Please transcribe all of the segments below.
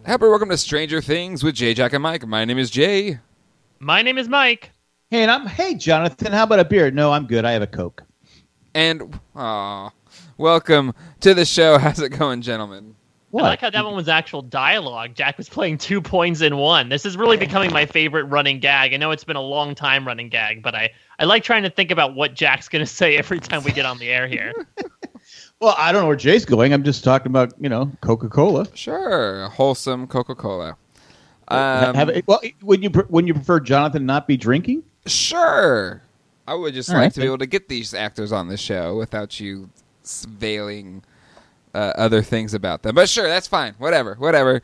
Happy welcome to Stranger Things with Jay, Jack, and Mike. My name is Jay. My name is Mike. Hey, hey, Jonathan, how about a beer? No, I'm good. I have a Coke. And, welcome to the show. How's it going, gentlemen? What? I like how that one was actual dialogue. Jack was playing 2 points in one. This is really becoming my favorite running gag. I know it's been a long time running gag, but I like trying to think about what Jack's going to say every time we get on the air here. Well, I don't know where Jay's going. I'm just talking about, Coca-Cola. Sure. Wholesome Coca-Cola. Would you prefer Jonathan not be drinking? Sure. I would just like right. to be able to get these actors on the show without you veiling other things about them. But sure, that's fine. Whatever.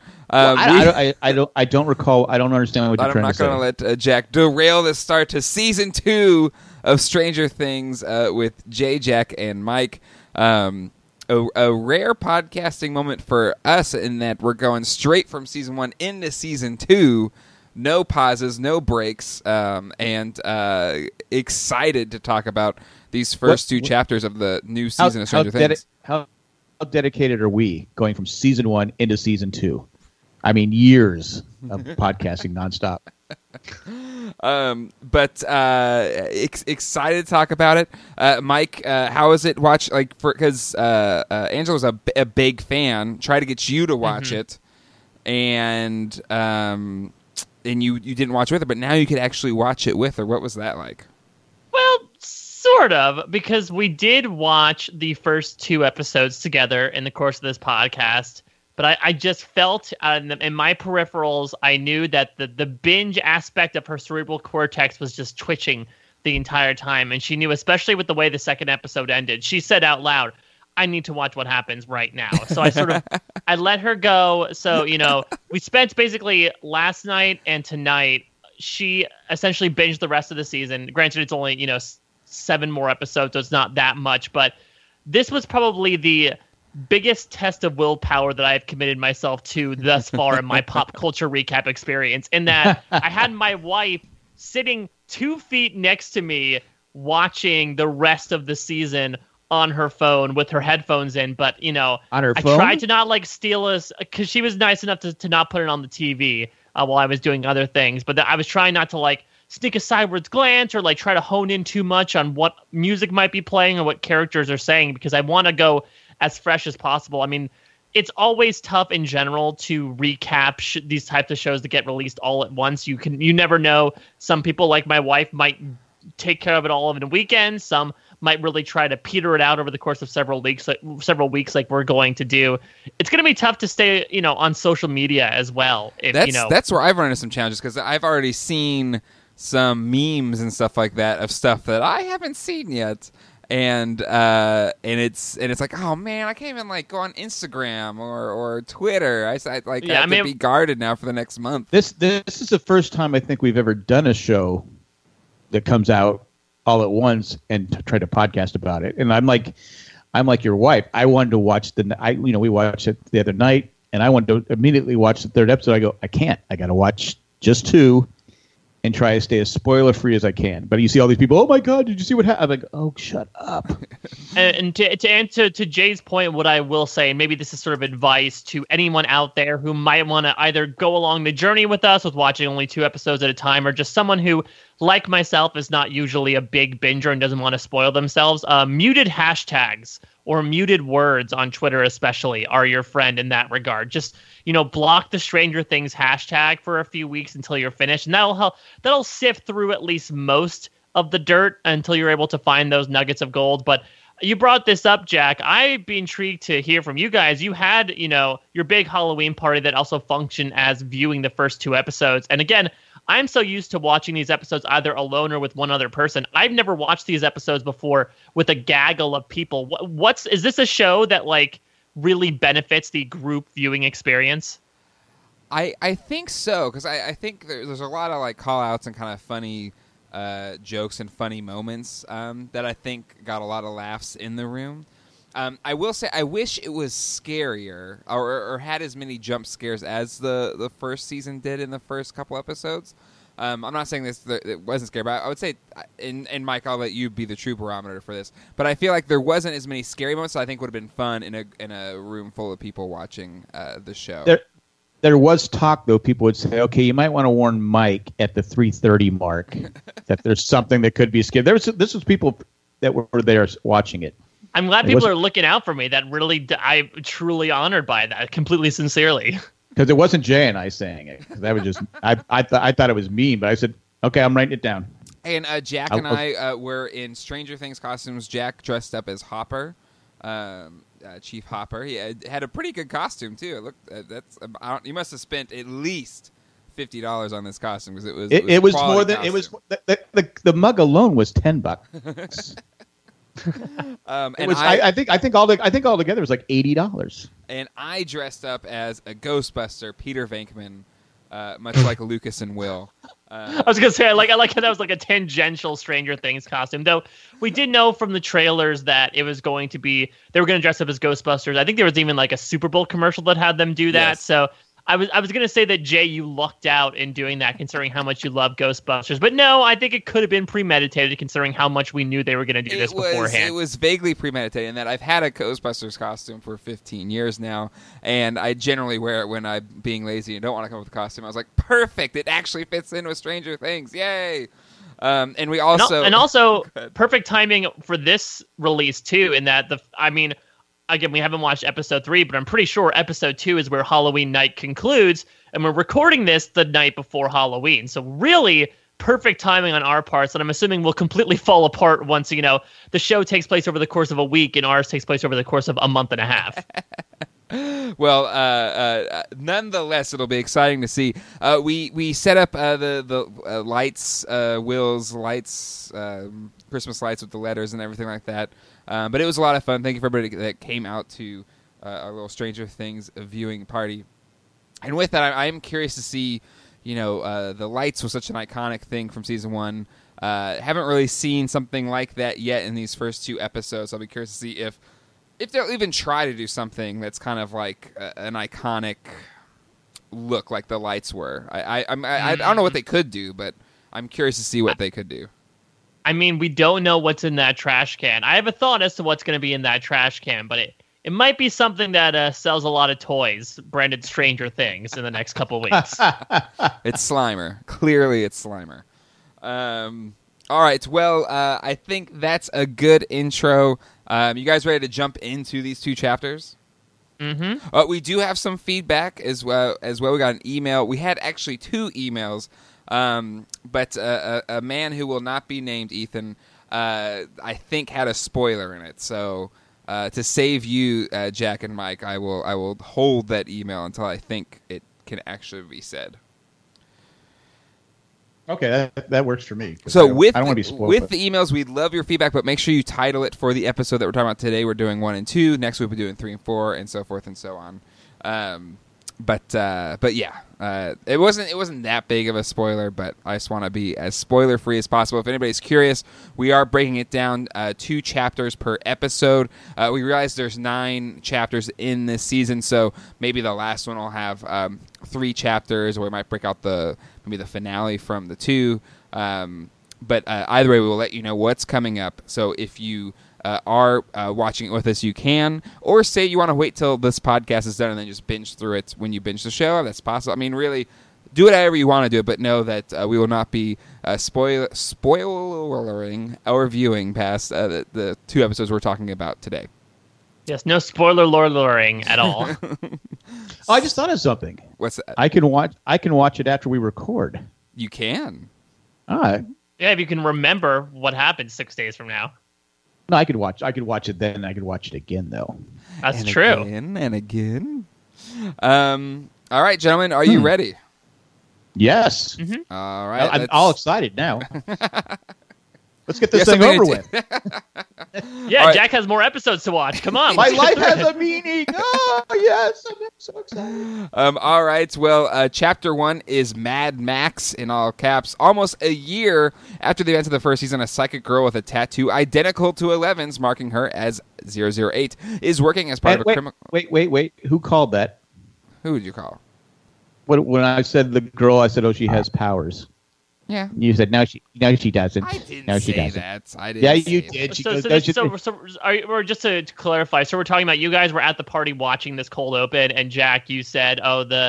I don't recall. I don't understand what you're trying to say. I'm not going to let Jack derail the start to season 2 of Stranger Things with Jay, Jack, and Mike. A rare podcasting moment for us in that we're going straight from season 1 into season 2. No pauses, no breaks, and excited to talk about these first two chapters of the new season of Stranger Things. How dedicated are we going from season 1 into season 2? I mean, years of podcasting nonstop. But excited to talk about it. Mike, how is it? Because Angela's a big fan. Try to get you to watch it, and you didn't watch with her, but now you could actually watch it with her. What was that like? Well, sort of, because we did watch the first 2 episodes together in the course of this podcast. But I just felt in my peripherals, I knew that the binge aspect of her cerebral cortex was just twitching the entire time. And she knew, especially with the way the second episode ended, she said out loud, I need to watch what happens right now. So I let her go. So, we spent basically last night and tonight, she essentially binged the rest of the season. Granted, it's only, 7 more episodes, so it's not that much. But this was probably the biggest test of willpower that I have committed myself to thus far in my pop culture recap experience, in that I had my wife sitting 2 feet next to me watching the rest of the season on her phone with her headphones in, but on her phone? I tried to not steal us, because she was nice enough to not put it on the TV while I was doing other things, but I was trying not to sneak a sideways glance or try to hone in too much on what music might be playing or what characters are saying, because I want to go as fresh as possible. I mean, it's always tough in general to recap these types of shows that get released all at once. You never know. Some people, like my wife, might take care of it all in a weekend. Some might really try to peter it out over the course of several weeks, like we're going to do. It's going to be tough to stay, on social media as well. That's where I've run into some challenges, because I've already seen some memes and stuff like that of stuff that I haven't seen yet. And it's like, oh man, I can't even go on Instagram or Twitter. I have to be guarded now for the next month. This is the first time I think we've ever done a show that comes out all at once and try to podcast about it. And I'm like your wife. I wanted to watch we watched it the other night, and I wanted to immediately watch the 3rd episode. I go, I can't. I got to watch just 2. And try to stay as spoiler-free as I can. But you see all these people, oh my God, did you see what happened? I'm like, oh, shut up. And to answer to Jay's point, what I will say, and maybe this is sort of advice to anyone out there who might want to either go along the journey with us with watching only 2 episodes at a time, or just someone who, like myself, is not usually a big binger and doesn't want to spoil themselves, muted hashtags or muted words on Twitter especially are your friend in that regard. Just, block the Stranger Things hashtag for a few weeks until you're finished, and that'll help. That'll sift through at least most of the dirt until you're able to find those nuggets of gold. But you brought this up, Jack. I'd be intrigued to hear from you guys. You had, your big Halloween party that also functioned as viewing the first 2 episodes. And again, I'm so used to watching these episodes either alone or with one other person. I've never watched these episodes before with a gaggle of people. Is this a show that really benefits the group viewing experience? I think so, because I think there's a lot of call-outs and kind of funny jokes and funny moments that I think got a lot of laughs in the room. I will say I wish it was scarier or had as many jump scares as the first season did in the first couple episodes. I'm not saying it wasn't scary, but I would say, and Mike, I'll let you be the true barometer for this, but I feel like there wasn't as many scary moments, so I think would have been fun in a room full of people watching the show. There was talk, though. People would say, "Okay, you might want to warn Mike at the 3:30 mark that there's something that could be skipped." This was people that were there watching it. I'm glad people are looking out for me. That really, I'm truly honored by that. Completely sincerely. Because it wasn't Jay and I saying it. That was just I thought it was mean, but I said, "Okay, I'm writing it down." And Jack and I were in Stranger Things costumes. Jack dressed up as Hopper. Chief Hopper. He had a pretty good costume too. It looked you must have spent at least $50 on this costume because it was more than it was. The mug alone was $10. I think altogether it was like $80. And I dressed up as a Ghostbuster, Peter Venkman, much like Lucas and Will. I was gonna say I like how that was like a tangential Stranger Things costume. Though we did know from the trailers that it was going to be they were going to dress up as Ghostbusters. I think there was even like a Super Bowl commercial that had them do that. Yes. So I was gonna say that Jay, you lucked out in doing that, considering how much you love Ghostbusters. But no, I think it could have been premeditated, considering how much we knew they were going to do this beforehand. It was vaguely premeditated in that I've had a Ghostbusters costume for 15 years now, and I generally wear it when I'm being lazy and don't want to come up with a costume. I was like, perfect! It actually fits in with Stranger Things. Yay! And we also perfect timing for this release too. In that again, we haven't watched episode 3, but I'm pretty sure episode 2 is where Halloween night concludes, and we're recording this the night before Halloween. So really perfect timing on our parts, and I'm assuming we'll completely fall apart once, the show takes place over the course of a week and ours takes place over the course of a month and a half. Well, nonetheless, it'll be exciting to see. We set up the lights, Will's lights, Christmas lights with the letters and everything like that. But it was a lot of fun. Thank you for everybody that came out to our little Stranger Things viewing party. And with that, I'm curious to see, the lights was such an iconic thing from season 1. Haven't really seen something like that yet in these first 2 episodes. I'll be curious to see if they'll even try to do something that's kind of like an iconic look like the lights were. I don't know what they could do, but I'm curious to see what they could do. I mean, we don't know what's in that trash can. I have a thought as to what's going to be in that trash can, but it might be something that sells a lot of toys, branded Stranger Things, in the next couple of weeks. It's Slimer. Clearly, it's Slimer. All right. Well, I think that's a good intro. You guys ready to jump into these 2 chapters? Mm-hmm. We do have some feedback as well. We got an email. We had actually 2 emails. But a man who will not be named, Ethan, I think had a spoiler in it. So to save you, Jack and Mike, I will hold that email until I think it can actually be said. Okay, that works for me. So I don't want to be spoiled. With the emails, we'd love your feedback, but make sure you title it for the episode that we're talking about today. We're doing 1 and 2. Next week we're doing 3 and 4, and so forth and so on. But yeah, it wasn't that big of a spoiler, but I just want to be as spoiler free as possible. If anybody's curious, we are breaking it down 2 chapters per episode. We realize there's 9 chapters in this season, so maybe the last one will have 3 chapters, or we might break out maybe the finale from the 2. But either way, we will let you know what's coming up. So if you are watching it with us, you can. Or say you want to wait till this podcast is done and then just binge through it when you binge the show. That's possible. I mean, really, do it however you want to do it, but know that we will not be spoilering or viewing past the 2 episodes we're talking about today. Yes, no spoiler luring at all. I just thought of something. What's that? I can watch it after we record. You can. All right. Yeah, if you can remember what happened 6 days from now. No, I could watch it then. I could watch it again, though. That's true. Again and again. All right, gentlemen, are you ready? Yes. Mm-hmm. All right. I'm all excited now. Let's get this thing over with. Yeah, right. Jack has more episodes to watch. Come on. My life has a meaning. Oh, yes. I'm so excited. All right. Well, Chapter 1 is Mad Max, in all caps. Almost a year after the events of the first season, a psychic girl with a tattoo identical to Eleven's, marking her as 008, is working as part of a criminal... Wait. Who called that? Who would you call? When I said the girl, I said, oh, she has powers. Yeah. You said, no, she doesn't. I didn't no, say doesn't. that. I didn't yeah, say you that. did. She So just to clarify, so we're talking about you guys were at the party watching this cold open, and Jack, you said, oh, the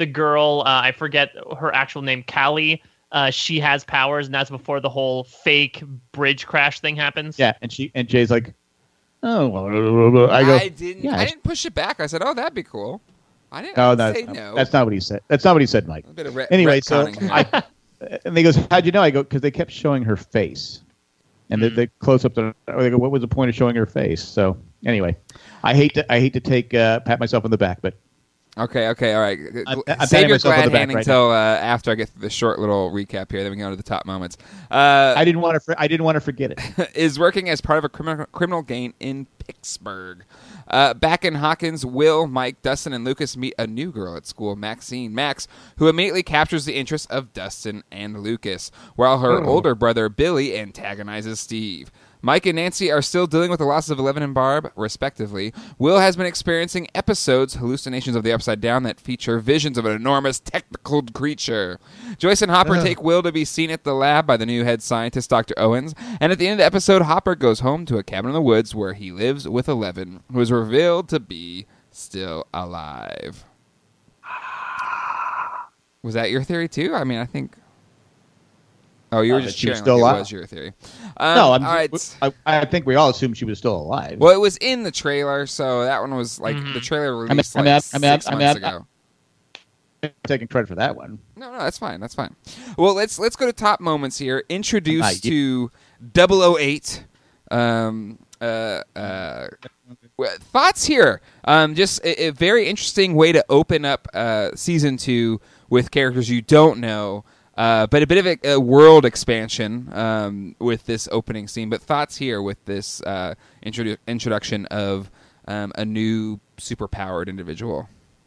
the girl, I forget her actual name, Callie. She has powers, and that's before the whole fake bridge crash thing happens. Yeah, and Jay's like, oh, well, I didn't push it back. I said, oh, that'd be cool. I didn't say no. That's not what he said. That's not what he said, Mike. A bit of anyway, so retconning here. and he goes, how'd you know? I go, because they kept showing her face. And the close-ups, they go, what was the point of showing her face? So anyway, I hate to take pat myself on the back, but Okay, all right. I'm Save your myself on the glad back handing right until after I get through the short little recap here. Then we can go to the top moments. I didn't want to forget it. Is working as part of a criminal gang in Pittsburgh. Back in Hawkins, Will, Mike, Dustin, and Lucas meet a new girl at school, Maxine Max, who immediately captures the interest of Dustin and Lucas, while her older brother Billy antagonizes Steve. Mike and Nancy are still dealing with the losses of Eleven and Barb, respectively. Will has been experiencing hallucinations of the Upside Down that feature visions of an enormous tentacled creature. Joyce and Hopper take Will to be seen at the lab by the new head scientist, Dr. Owens, and at the end of the episode, Hopper goes home to a cabin in the woods where he lives with Eleven, who is revealed to be still alive. Was that your theory, too? I mean, I think... Oh, you were just she was sharing still like alive. It was your theory. No, all right. I think we all assumed she was still alive. Well, it was in the trailer, so that one was like the trailer released 6 months ago. I'm taking credit for that one. No, that's fine. That's fine. Well, let's go to top moments here. Introduced to 008. Thoughts here? Just a very interesting way to open up season 2 with characters you don't know. But a bit of a world expansion with this opening scene. But thoughts here with this introduction of a new superpowered individual.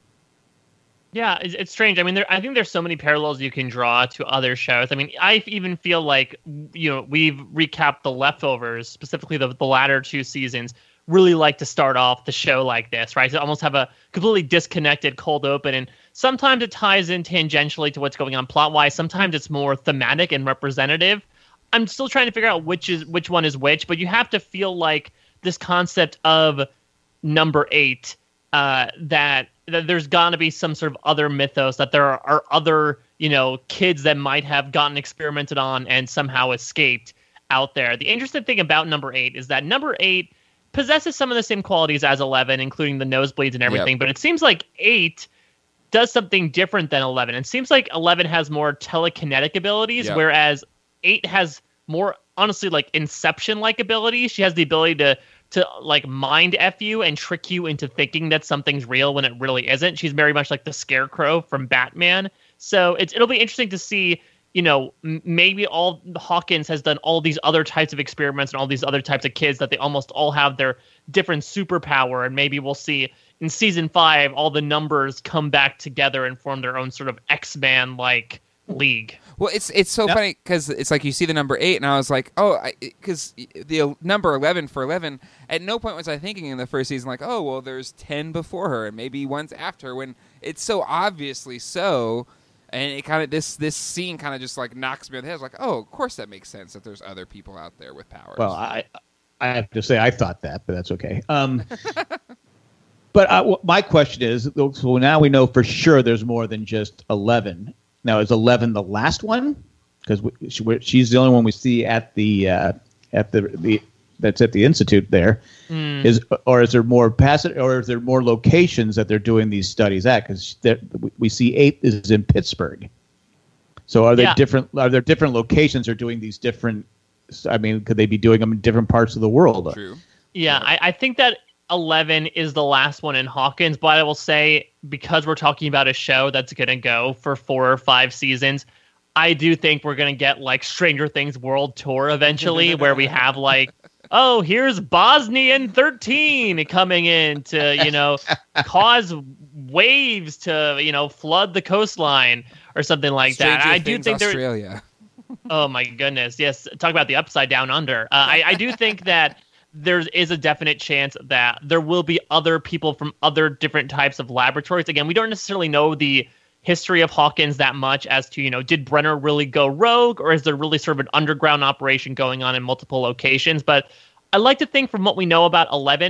Yeah, it's strange. I mean, I think there's so many parallels you can draw to other shows. I mean, I even feel like, we've recapped The Leftovers, specifically the latter 2 seasons, really like to start off the show like this, right? To almost have a completely disconnected cold open. And sometimes it ties in tangentially to what's going on plot-wise. Sometimes it's more thematic and representative. I'm still trying to figure out which one is which, but you have to feel like this concept of number 8, that there's got to be some sort of other mythos, that there are other, kids that might have gotten experimented on and somehow escaped out there. The interesting thing about number 8 is that number 8 possesses some of the same qualities as 11, including the nosebleeds and everything, Yep. but it seems like 8 does something different than 11. It seems like 11 has more telekinetic abilities, Yep. whereas 8 has more, honestly, like Inception-like abilities. She has the ability to like mind F you and trick you into thinking that something's real when it really isn't. She's very much like the Scarecrow from Batman. So it'll be interesting to see, maybe all Hawkins has done all these other types of experiments and all these other types of kids that they almost all have their different superpower. And maybe we'll see in season 5, all the numbers come back together and form their own sort of X-Man like league. Well, it's so funny because it's like you see the number 8, and I was like, because the number 11 for 11. At no point was I thinking in the first season like, oh, well, there's 10 before her and maybe one's after. When it's so obviously so, and it kind of this scene kind of just like knocks me on the head. I was like, oh, of course that makes sense that there's other people out there with powers. Well, I have to say I thought that, but that's okay. But my question is, so now we know for sure there's more than just 11. Now, is 11 the last one? Because she's the only one we see at the that's at the institute there. Is there more passive, or is there more locations that they're doing these studies at? Because we see 8 is in Pittsburgh. So are they different? Are there different locations they're doing these different? I mean, could they be doing them in different parts of the world? True. Yeah, I think that 11 is the last one in Hawkins, but I will say, because we're talking about a show that's going to go for 4 or 5 seasons, I do think we're going to get like Stranger Things World Tour eventually, where we have like, oh, here's Bosnian 13 coming in to, cause waves to, flood the coastline or something like Stranger that. I do Things think Australia. Oh my goodness. Yes. Talk about the upside down under. I do think that there is a definite chance that there will be other people from other different types of laboratories. Again, we don't necessarily know the history of Hawkins that much as to, did Brenner really go rogue, or is there really sort of an underground operation going on in multiple locations? But I like to think from what we know about 11,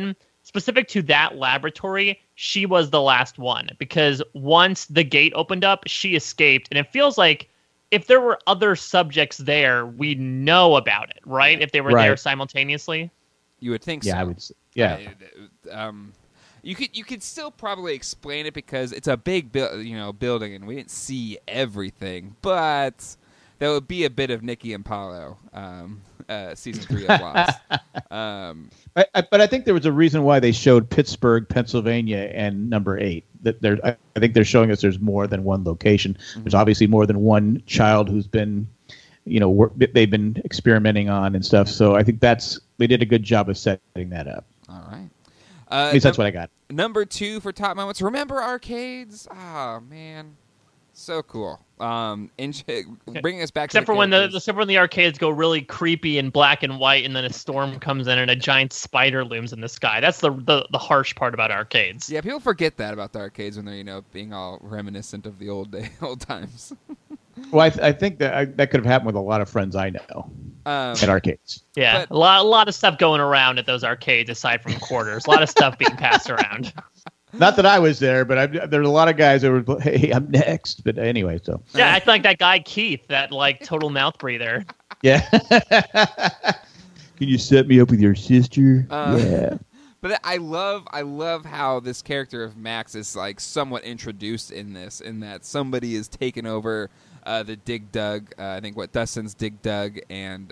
specific to that laboratory, she was the last one, because once the gate opened up, she escaped, and it feels like if there were other subjects there, we know about it, right? If they were there simultaneously. You would think so. Yeah, I would. Yeah. You could still probably explain it because it's a big building and we didn't see everything, but there would be a bit of Nikki and Paulo season 3 of Lost. But I think there was a reason why they showed Pittsburgh, Pennsylvania, and number 8. I think they're showing us there's more than one location. Mm-hmm. There's obviously more than one child who's been, they've been experimenting on and stuff. So I think they did a good job of setting that up. All right. At least that's what I got. Number 2 for top moments. Remember arcades? Oh, man. So cool. Bringing us back except for when the arcades go really creepy and black and white, and then a storm comes in and a giant spider looms in the sky. That's the harsh part about arcades. Yeah, people forget that about the arcades when they're being all reminiscent of the old times. Well, I think that could have happened with a lot of friends I know at arcades. Yeah, a lot of stuff going around at those arcades aside from quarters. A lot of stuff being passed around. Not that I was there, but there's a lot of guys that were, hey, I'm next. But anyway, so. Yeah, I think that guy Keith, that total mouth breather. Yeah. Can you set me up with your sister? Yeah. But I love how this character of Max is somewhat introduced in that somebody is taking over the Dig Dug. I think Dustin's Dig Dug and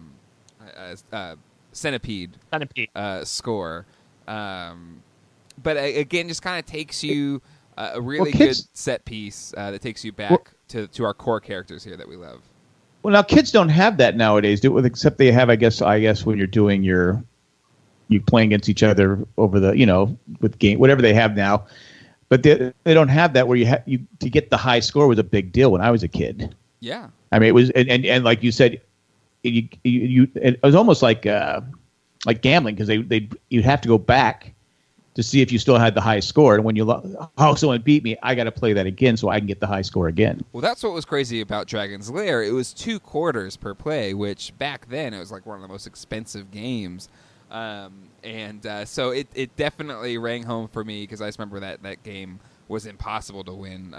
Centipede score. But again, just kind of takes you a really good set piece that takes you back to our core characters here that we love. Well, now kids don't have that nowadays, except they have, I guess, when you're doing you playing against each other over the, with game, whatever they have now. But they don't have that where to get the high score was a big deal when I was a kid. Yeah. I mean, it was, and like you said, it was almost like gambling because you'd have to go back to see if you still had the high score. And when someone beat me, I got to play that again so I can get the high score again. Well, that's what was crazy about Dragon's Lair. It was 2 quarters per play, which back then it was one of the most expensive games. So it definitely rang home for me because I just remember that game was impossible to win.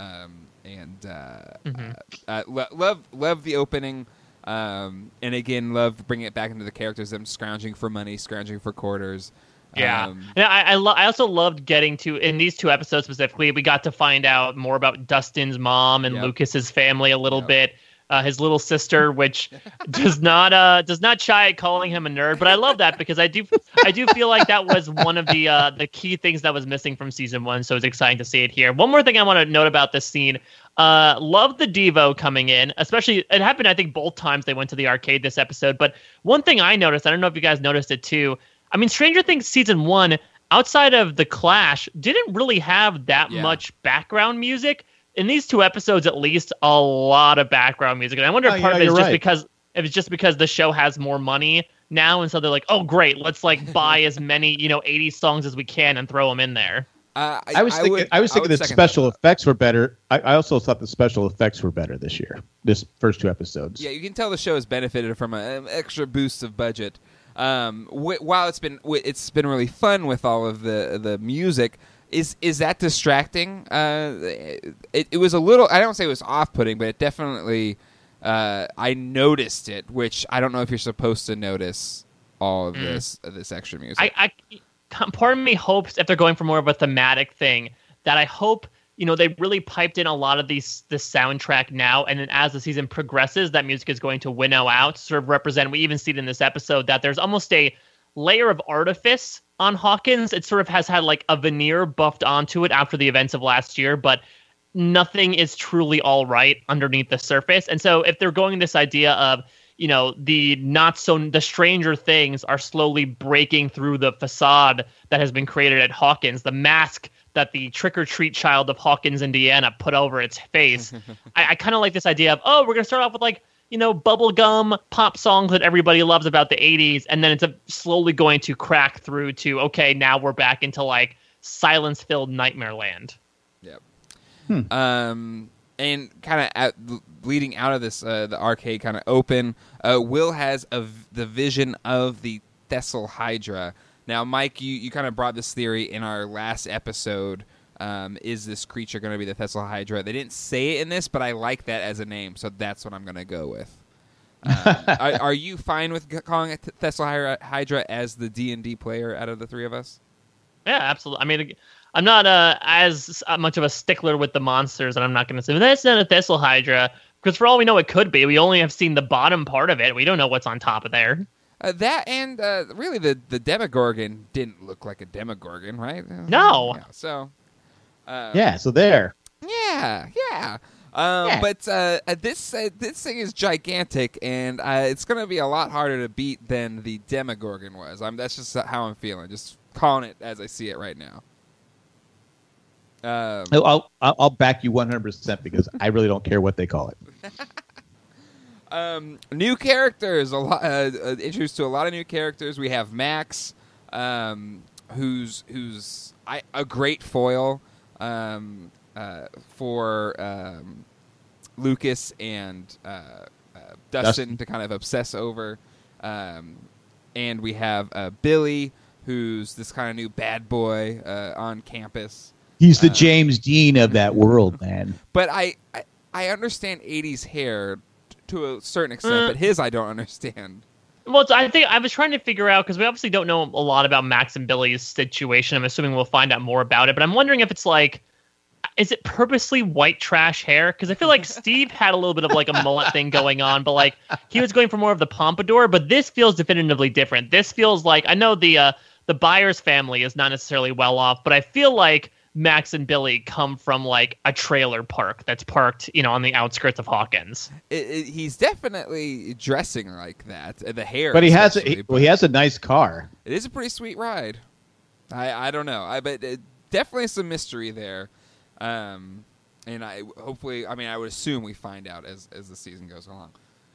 Love the opening. And again, love bringing it back into the characters, them scrounging for money, scrounging for quarters. Yeah, and I also loved getting to, in these 2 episodes specifically, we got to find out more about Dustin's mom and Lucas's family a little bit. His little sister, which does not shy at calling him a nerd, but I love that because I do feel like that was one of the key things that was missing from season 1. So it's exciting to see it here. One more thing I want to note about this scene. Love the Devo coming in, especially it happened I think both times they went to the arcade this episode. But one thing I noticed, I don't know if you guys noticed it too. I mean, Stranger Things season 1, outside of the Clash, didn't really have that much background music. In these 2 episodes, at least, a lot of background music. And I wonder if part of it is just because the show has more money now, and so they're like, oh, great, let's buy as many 80s songs as we can and throw them in there. I was thinking the special effects were better. I also thought the special effects were better this year, this first 2 episodes. Yeah, you can tell the show has benefited from an extra boost of budget. While it's been really fun with all of the music, is that distracting? It was a little, I don't say it was off-putting, but it definitely I noticed it, which I don't know if you're supposed to notice all of this extra music. Part of me hopes if they're going for more of a thematic thing that I hope they really piped in a lot of this soundtrack now, and then as the season progresses, that music is going to winnow out, sort of represent. We even see it in this episode that there's almost a layer of artifice on Hawkins. It sort of has had a veneer buffed onto it after the events of last year, but nothing is truly all right underneath the surface. And so if they're going this idea of the stranger things are slowly breaking through the facade that has been created at Hawkins, the mask that the trick-or-treat child of Hawkins, Indiana put over its face. I kind of like this idea of, we're going to start off with bubblegum pop songs that everybody loves about the 80s, and then it's slowly going to crack through to, okay, now we're back into silence-filled nightmare land. Yep. And kind of leading out of this, the arcade kind of open, Will has the vision of the Thessal Hydra Now, Mike, you kind of brought this theory in our last episode. Is this creature going to be the Thessal Hydra? They didn't say it in this, but I like that as a name, so that's what I'm going to go with. Are you fine with calling it Thessal Hydra as the D&D player out of the three of us? Yeah, absolutely. I mean, I'm not as much of a stickler with the monsters, and I'm not going to say, that's not a Thessal Hydra, because for all we know, it could be. We only have seen the bottom part of it. We don't know what's on top of there. That and really the Demogorgon didn't look like a Demogorgon, right? No. Yeah, so... so there. Yeah. But this thing is gigantic, and it's going to be a lot harder to beat than the Demogorgon was. That's just how I'm feeling. Just calling it as I see it right now. I'll back you 100% because I really don't care what they call it. New characters, introduced to a lot of new characters. We have Max, who's a great foil for Lucas and Dustin to kind of obsess over. And we have Billy, who's this kind of new bad boy on campus. He's the James Dean of that world, man. But I understand 80s hair to a certain extent, but his I don't understand. Well, I think I was trying to figure out, because we obviously don't know a lot about Max and Billy's situation. I'm assuming we'll find out more about it, but I'm wondering if it's like, is it purposely white trash hair? Because I feel like Steve had a little bit of like a mullet thing going on, but like he was going for more of the pompadour, but this feels definitively different. This feels like, I know the Byers family is not necessarily well off, but I feel like Max and Billy come from like a trailer park that's parked, on the outskirts of Hawkins. He's definitely dressing like that. The hair, but he has a nice car. It is a pretty sweet ride. I don't know. But definitely some mystery there. And I would assume we find out as the season goes along.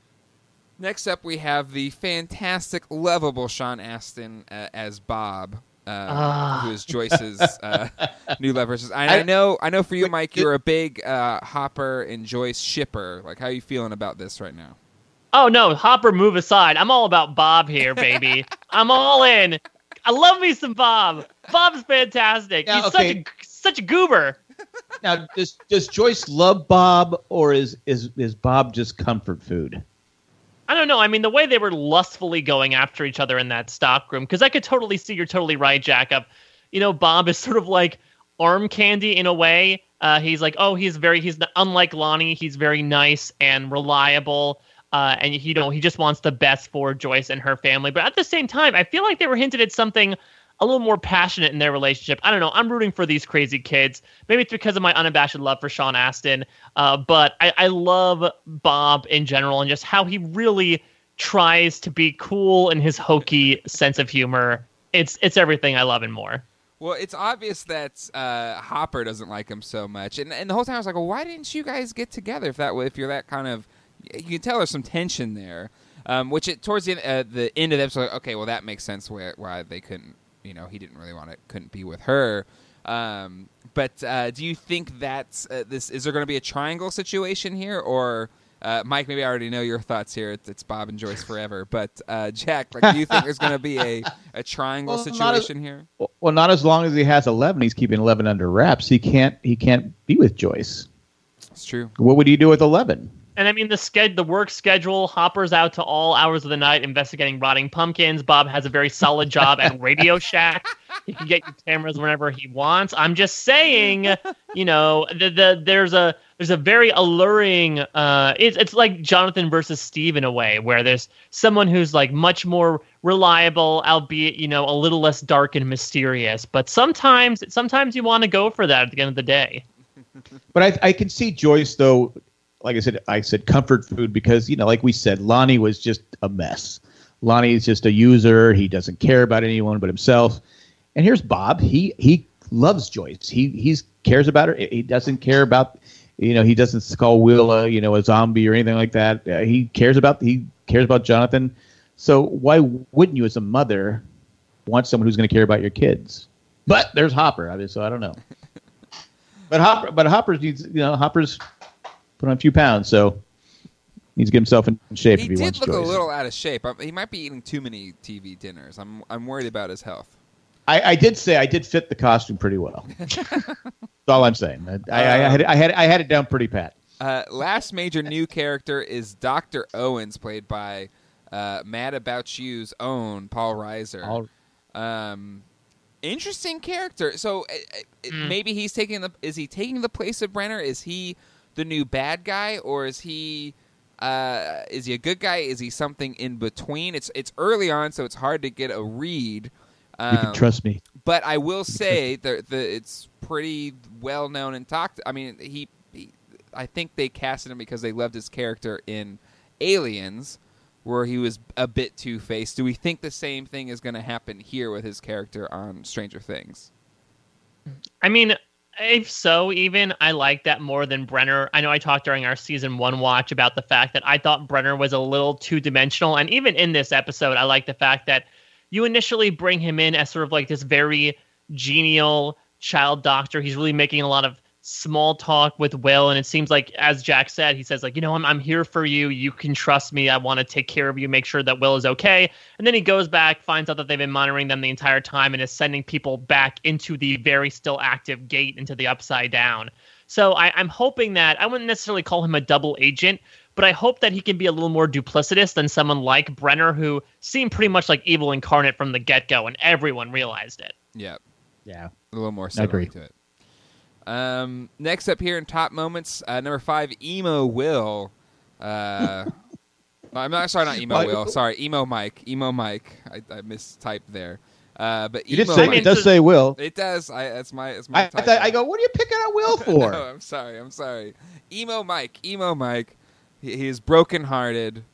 Next up, we have the fantastic, lovable Sean Astin as Bob. Who is Joyce's new love versus. I know for you, Mike, you're a big Hopper and Joyce shipper. Like, how are you feeling about this right now? Oh no, Hopper, move aside. I'm all about Bob here, baby. I'm all in. I love me some Bob. Bob's fantastic. Yeah, He's such a goober. Now, does Joyce love Bob, or is Bob just comfort food? I don't know. I mean, the way they were lustfully going after each other in that stockroom, because I could totally see, you're totally right, Jack, of, Bob is sort of like arm candy in a way. He's like, he's unlike Lonnie. He's very nice and reliable. And he just wants the best for Joyce and her family. But at the same time, I feel like they were hinted at something a little more passionate in their relationship. I don't know. I'm rooting for these crazy kids. Maybe it's because of my unabashed love for Sean Astin. But I love Bob in general and just how he really tries to be cool in his hokey sense of humor. It's everything I love and more. Well, it's obvious that Hopper doesn't like him so much. And the whole time I was like, well, why didn't you guys get together if you're that kind of... You can tell there's some tension there. Towards the end of the episode, okay, well, that makes sense why they couldn't... he didn't really couldn't be with her. But do you think that's this? Is there going to be a triangle situation here, or Mike? Maybe I already know your thoughts here. It's Bob and Joyce forever. But Jack, do you think there's going to be a triangle situation here? Well, not as long as he has 11. He's keeping 11 under wraps. He can't be with Joyce. It's true. What would he do with 11? And I mean, the work schedule, Hopper's out to all hours of the night investigating rotting pumpkins. Bob has a very solid job at Radio Shack. He can get you cameras whenever he wants. I'm just saying, there's a very alluring, it's like Jonathan versus Steve in a way, where there's someone who's like much more reliable, albeit, a little less dark and mysterious. But sometimes you want to go for that at the end of the day. But I can see Joyce, though. Like I said comfort food because, like we said, Lonnie was just a mess. Lonnie is just a user. He doesn't care about anyone but himself. And here's Bob. He loves Joyce. He cares about her. He doesn't care about, he doesn't call Will a zombie or anything like that. He cares about Jonathan. So why wouldn't you as a mother want someone who's going to care about your kids? But there's Hopper. So I don't know. But Hopper needs, Hopper's put on a few pounds, so needs to get himself in shape if he wants Joyce. He did look a little out of shape. He might be eating too many TV dinners. I'm worried about his health. I did say I did fit the costume pretty well. That's all I'm saying. I had it down pretty pat. Last major new character is Dr. Owens, played by Mad About You's own Paul Reiser. Interesting character. So maybe he's taking is he taking the place of Brenner? Is he the new bad guy, or is he a good guy? Is he something in between? It's early on, so it's hard to get a read. You can trust me. But I will say that it's pretty well known and talked. I mean, I think they casted him because they loved his character in Aliens, where he was a bit two-faced. Do we think the same thing is going to happen here with his character on Stranger Things? I mean, if so, even I like that more than Brenner. I know I talked during our season 1 watch about the fact that I thought Brenner was a little two-dimensional, and even in this episode, I like the fact that you initially bring him in as sort of like this very genial child doctor. He's really making a lot of small talk with Will, and it seems like, as Jack said, he says like, I'm here for you. You can trust me. I want to take care of you, make sure that Will is okay. And then he goes back, finds out that they've been monitoring them the entire time, and is sending people back into the very still active gate into the Upside Down. So I'm hoping that I wouldn't necessarily call him a double agent, but I hope that he can be a little more duplicitous than someone like Brenner, who seemed pretty much like evil incarnate from the get-go, and everyone realized it. Yeah. Yeah. A little more subtlety to it. Next up here in top moments, number 5, Emo Will. Not Emo Will. Sorry, Emo Mike. Emo Mike. I mistyped there. But you Emo did say, Mike, it does say Will. It does. It's my. I go, what are you picking on Will for? No, I'm sorry. Emo Mike. He is brokenhearted.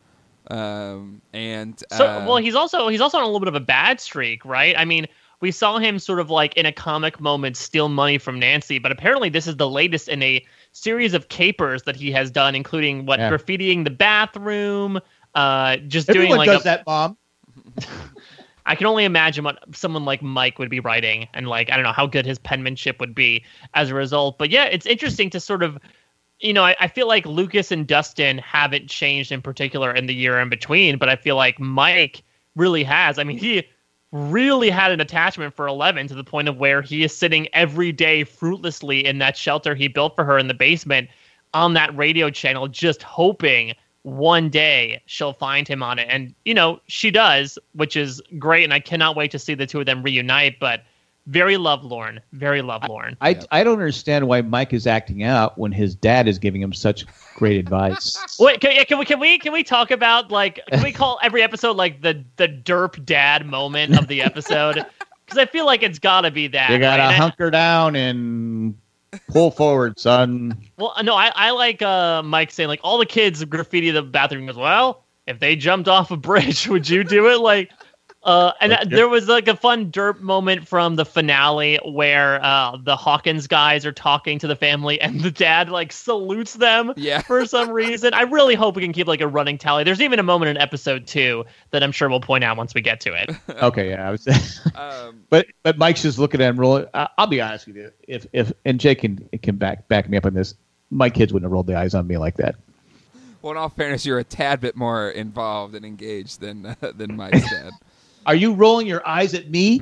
He's also on a little bit of a bad streak, right? I mean, we saw him sort of like in a comic moment steal money from Nancy, but apparently this is the latest in a series of capers that he has done, including graffitiing the bathroom, Everyone does that, Mom. I can only imagine what someone like Mike would be writing, and like I don't know how good his penmanship would be as a result. But yeah, it's interesting to sort of, I feel like Lucas and Dustin haven't changed in particular in the year in between, but I feel like Mike really has. I mean, he really had an attachment for 11 to the point of where he is sitting every day fruitlessly in that shelter he built for her in the basement on that radio channel, just hoping one day she'll find him on it. And, she does, which is great. And I cannot wait to see the two of them reunite, but very lovelorn. I don't understand why Mike is acting out when his dad is giving him such great advice. Wait, can we talk about can we call every episode like the derp dad moment of the episode? Because I feel like it's got to be that. You gotta hunker down and pull forward, son. Well, no, I like Mike saying like all the kids graffiti the bathroom. He goes, well, if they jumped off a bridge, would you do it? Like. There was like a fun derp moment from the finale where the Hawkins guys are talking to the family and the dad like salutes them for some reason. I really hope we can keep like a running tally. There's even a moment in episode 2 that I'm sure we'll point out once we get to it. Okay, yeah. But Mike's just looking at him rolling. I'll be honest with you. If and Jake can back me up on this, my kids wouldn't have rolled their eyes on me like that. Well, in all fairness, you're a tad bit more involved and engaged than Mike's dad. Are you rolling your eyes at me?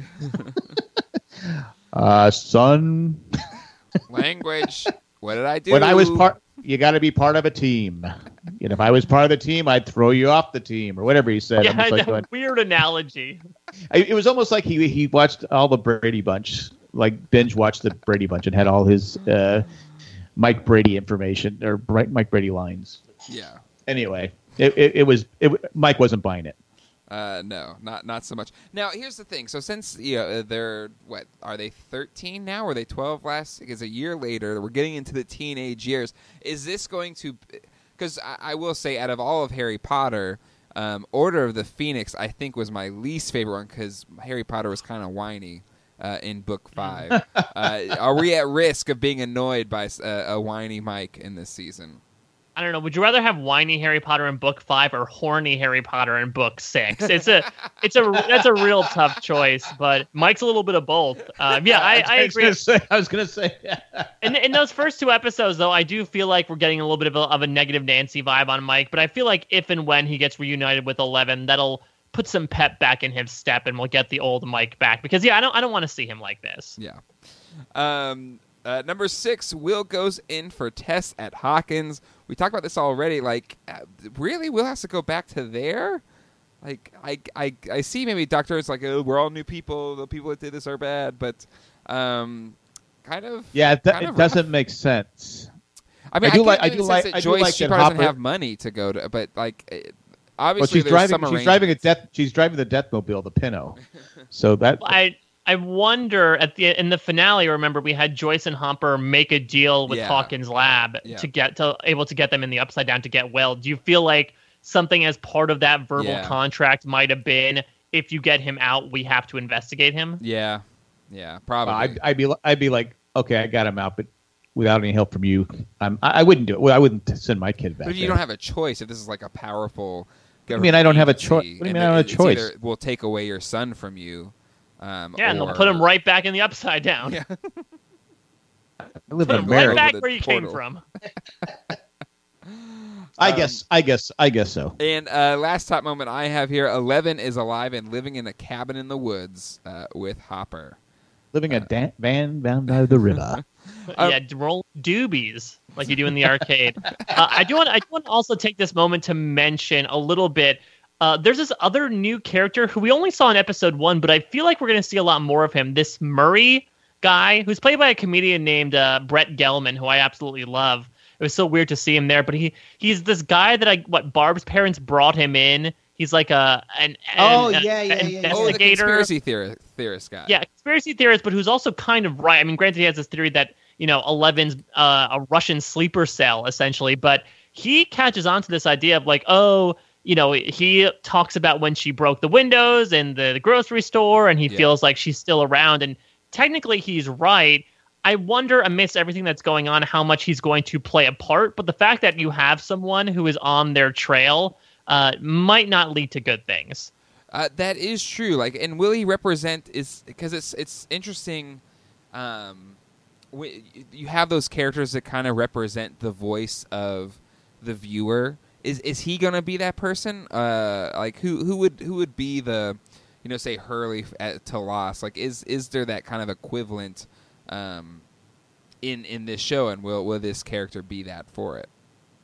Son. Language. What did I do? When I was you got to be part of a team. And if I was part of the team, I'd throw you off the team or whatever he said. Yeah, weird analogy. It was almost like he watched all the Brady Bunch, like binge watched the Brady Bunch and had all his Mike Brady information or Mike Brady lines. Yeah. Anyway, Mike wasn't buying it. No, not so much. Now, here's the thing. So since they're are they 13 now? Or are they 12 last? Because a year later, we're getting into the teenage years. Is this going to? Because I will say, out of all of Harry Potter, Order of the Phoenix, I think was my least favorite one because Harry Potter was kind of whiny in book 5. Are we at risk of being annoyed by a whiny Mike in this season? I don't know. Would you rather have whiny Harry Potter in book 5 or horny Harry Potter in book 6? That's a real tough choice. But Mike's a little bit of both. I agree. I was gonna say. In those first 2 episodes, though, I do feel like we're getting a little bit of a negative Nancy vibe on Mike. But I feel like if and when he gets reunited with 11, that'll put some pep back in his step, and we'll get the old Mike back. Because I don't want to see him like this. Yeah. Number 6, Will goes in for tests at Hawkins. We talked about this already. Like, really, Will has to go back to there? Like, I see maybe doctors like, oh, we're all new people. The people that did this are bad, but kind of. Yeah, it kind of doesn't rough. make sense. I mean, I do get like the sense that Joyce, she that probably doesn't Hopper- have money to go to, but like, Well, obviously she's there's driving. some She's driving arrangements. She's driving the Deathmobile, the Pinto. So that I wonder in the finale. Remember, we had Joyce and Hopper make a deal with Yeah. Hawkins Lab able to get them in the Upside Down to get Will. Do you feel like something as part of that verbal contract might have been, if you get him out, we have to investigate him? Yeah, probably. I'd be like, okay, I got him out, but without any help from you, I wouldn't do it. Well, I wouldn't send my kid back. But if you there. don't have a choice, if this is like a powerful I mean, I don't have a agency, choice. What do you and mean I don't have a it's choice? either we'll take away your son from you. And they'll put him right back in the Upside Down. Yeah. I live Put in him right America. back the where you came portal. from. I guess so. And last top moment I have here: 11 is alive and living in a cabin in the woods with Hopper. Living a van down by the river. Roll doobies like you do in the arcade. I do want to also take this moment to mention a little bit. There's this other new character who we only saw in episode 1, but I feel like we're going to see a lot more of him. This Murray guy, who's played by a comedian named Brett Gelman, who I absolutely love. It was so weird to see him there, but he's this guy that Barb's parents brought him in. He's like an investigator. Oh, the conspiracy theorist guy. Yeah, conspiracy theorist, but who's also kind of right. I mean, granted, he has this theory that 11's a Russian sleeper cell essentially, but he catches on to this idea of like, he talks about when she broke the windows in the grocery store, and he feels like she's still around. And technically, he's right. I wonder, amidst everything that's going on, how much he's going to play a part. But the fact that you have someone who is on their trail might not lead to good things. That is true. Like, and will he represent is because it's interesting. You have those characters that kind of represent the voice of the viewer. Is he going to be that person? Like who would be the, say Hurley to Lost? Like, is there that kind of equivalent in this show, and will this character be that for it?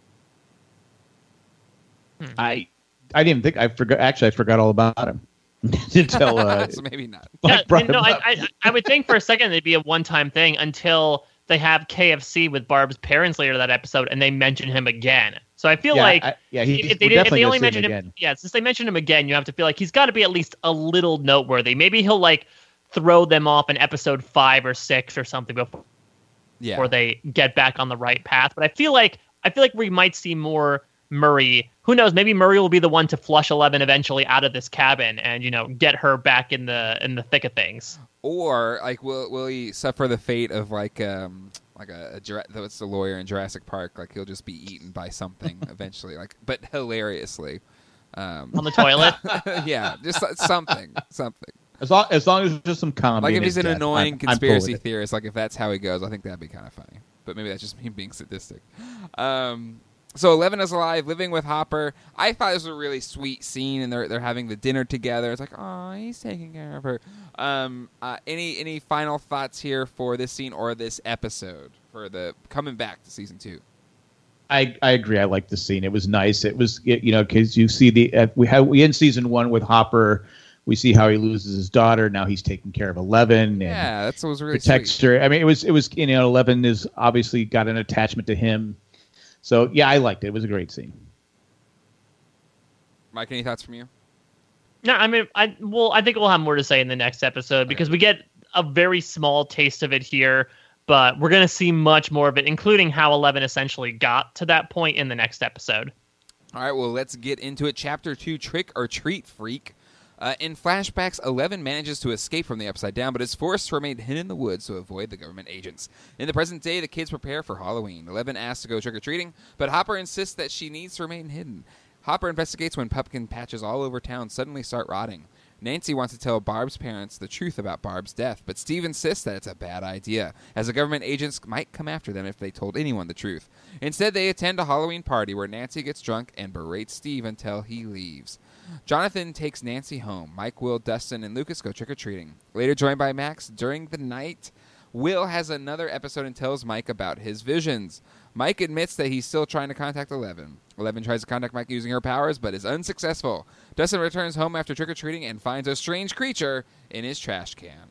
I didn't think I forgot. Actually, I forgot all about him until so maybe not. I would think for a second it'd be a one-time thing until they have KFC with Barb's parents later that episode, and they mention him again. So I feel if they only mention him, since they mention him again, you have to feel like he's got to be at least a little noteworthy. Maybe he'll like throw them off in episode 5 or 6 or something before they get back on the right path. But I feel like we might see more Murray. Who knows? Maybe Murray will be the one to flush 11 eventually out of this cabin and get her back in the thick of things. Or like, will he suffer the fate of like what's the lawyer in Jurassic Park? Like, he'll just be eaten by something eventually, like, but hilariously on the toilet. Yeah, just something. As long as there's just some comedy. Like, if he's an annoying conspiracy I'm cool theorist, like if that's how he goes, I think that'd be kind of funny. But maybe that's just me being sadistic. So 11 is alive, living with Hopper. I thought it was a really sweet scene, and they're having the dinner together. It's like, oh, he's taking care of her. Any final thoughts here for this scene or this episode for the coming back to season 2? I agree. I like the scene. It was nice. It was because you see we in season 1 with Hopper. We see how he loses his daughter. Now he's taking care of 11. Yeah, that was really protects sweet. her. I mean, it was 11 is obviously got an attachment to him. So yeah, I liked it. It was a great scene. Mike, any thoughts from you? No, I mean, I think we'll have more to say in the next episode because we get a very small taste of it here, but we're going to see much more of it, including how 11 essentially got to that point in the next episode. All right, well, let's get into it. Chapter 2, Trick or Treat Freak. In flashbacks, 11 manages to escape from the Upside Down, but is forced to remain hidden in the woods to avoid the government agents. In the present day, the kids prepare for Halloween. 11 asks to go trick-or-treating, but Hopper insists that she needs to remain hidden. Hopper investigates when pumpkin patches all over town suddenly start rotting. Nancy wants to tell Barb's parents the truth about Barb's death, but Steve insists that it's a bad idea, as the government agents might come after them if they told anyone the truth. Instead, they attend a Halloween party where Nancy gets drunk and berates Steve until he leaves. Jonathan takes Nancy home. Mike, Will, Dustin, and Lucas go trick-or-treating. Later joined by Max during the night, Will has another episode and tells Mike about his visions. Mike admits that he's still trying to contact Eleven. Eleven tries to contact Mike using her powers, but is unsuccessful. Dustin returns home after trick-or-treating and finds a strange creature in his trash can.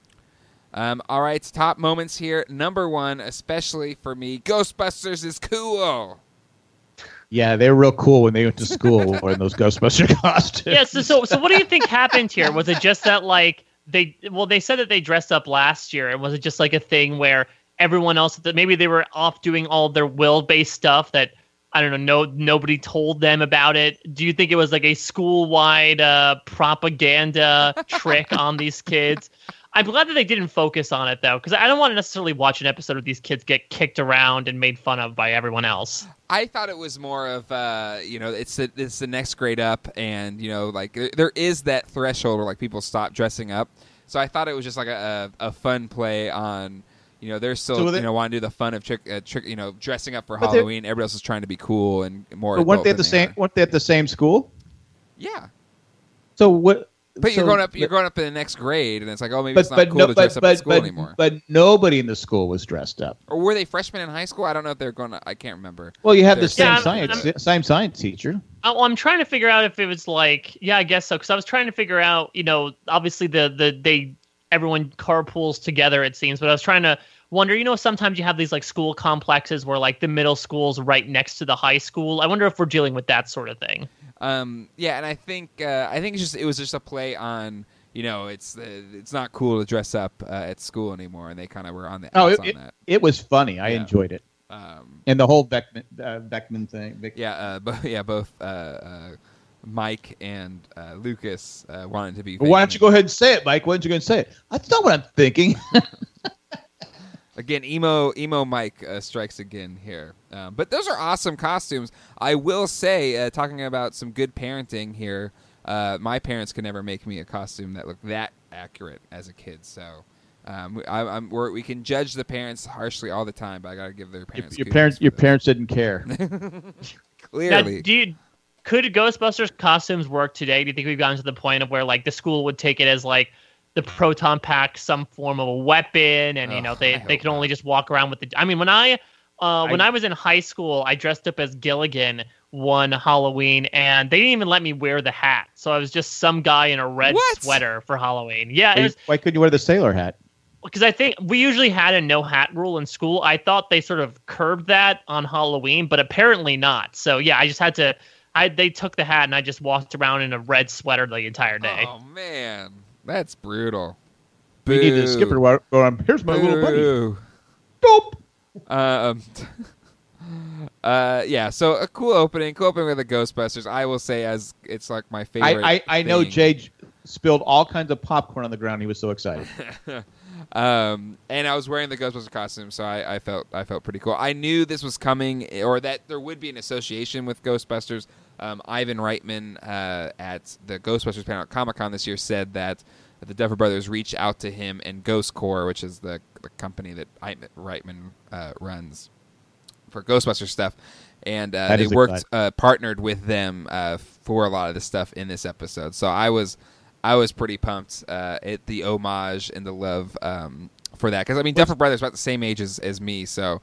All right, top moments here. Number one, especially for me, Ghostbusters is cool. Yeah, they were real cool when they went to school wearing those Ghostbuster costumes. Yeah, so what do you think happened here? Was it just that, like, they said that they dressed up last year, and was it just like a thing where everyone else, maybe they were off doing all their will-based stuff that, I don't know, nobody told them about it? Do you think it was like a school-wide propaganda trick on these kids? I'm glad that they didn't focus on it, though, because I don't want to necessarily watch an episode of these kids get kicked around and made fun of by everyone else. I thought it was more of, it's the next grade up, and, like, there is that threshold where, like, people stop dressing up. So I thought it was just like a fun play on, they're still, want to do the fun of dressing up for Halloween. Everybody else is trying to be cool and more. But weren't they at the same school? Yeah. So what? But you're going up in the next grade, and it's like, oh, maybe it's not cool to dress up at school anymore. But nobody in the school was dressed up. Or were they freshmen in high school? I don't know if they're going to. I can't remember. Well, you have the same science teacher. I'm trying to figure out if it was like, yeah, I guess so, because I was trying to figure out, obviously everyone carpools together, it seems, but I was trying to wonder, sometimes you have these like school complexes where like the middle school's right next to the high school. I wonder if we're dealing with that sort of thing. Yeah, and I think it was just a play on, it's not cool to dress up at school anymore, and they kind of were on the outs on that. It was funny. I enjoyed it. And the whole Beckman thing. Both Mike and Lucas wanted to be. Well, why don't you go ahead and say it, Mike? Why don't you go ahead and say it? That's not what I'm thinking. Again, emo Mike strikes again here. But those are awesome costumes. I will say, talking about some good parenting here, my parents could never make me a costume that looked that accurate as a kid. So we can judge the parents harshly all the time, but I got to give their parents your parents didn't care. Clearly. Now, could Ghostbusters costumes work today? Do you think we've gotten to the point of where like the school would take it as like the proton pack, some form of a weapon, and they could only just walk around with the. I mean, when I was in high school, I dressed up as Gilligan one Halloween, and they didn't even let me wear the hat. So I was just some guy in a red sweater for Halloween. Yeah, why couldn't you wear the sailor hat? Because I think we usually had a no hat rule in school. I thought they sort of curbed that on Halloween, but apparently not. So yeah, I just had to. They took the hat, and I just walked around in a red sweater the entire day. Oh man. That's brutal. You need the skipper to go on. Here's my little buddy. Dope. Yeah, so a cool opening with the Ghostbusters. I will say, as it's like my favorite. I know Jay spilled all kinds of popcorn on the ground. He was so excited. And I was wearing the Ghostbuster costume, so I felt pretty cool. I knew this was coming, or that there would be an association with Ghostbusters. Ivan Reitman at the Ghostbusters panel at Comic-Con this year said that the Duffer Brothers reached out to him and Ghost Corps, which is the company that Reitman runs for Ghostbusters stuff, and they partnered with them for a lot of the stuff in this episode. So I was pretty pumped at the homage and the love for that, because I mean Duffer Brothers are about the same age as me, so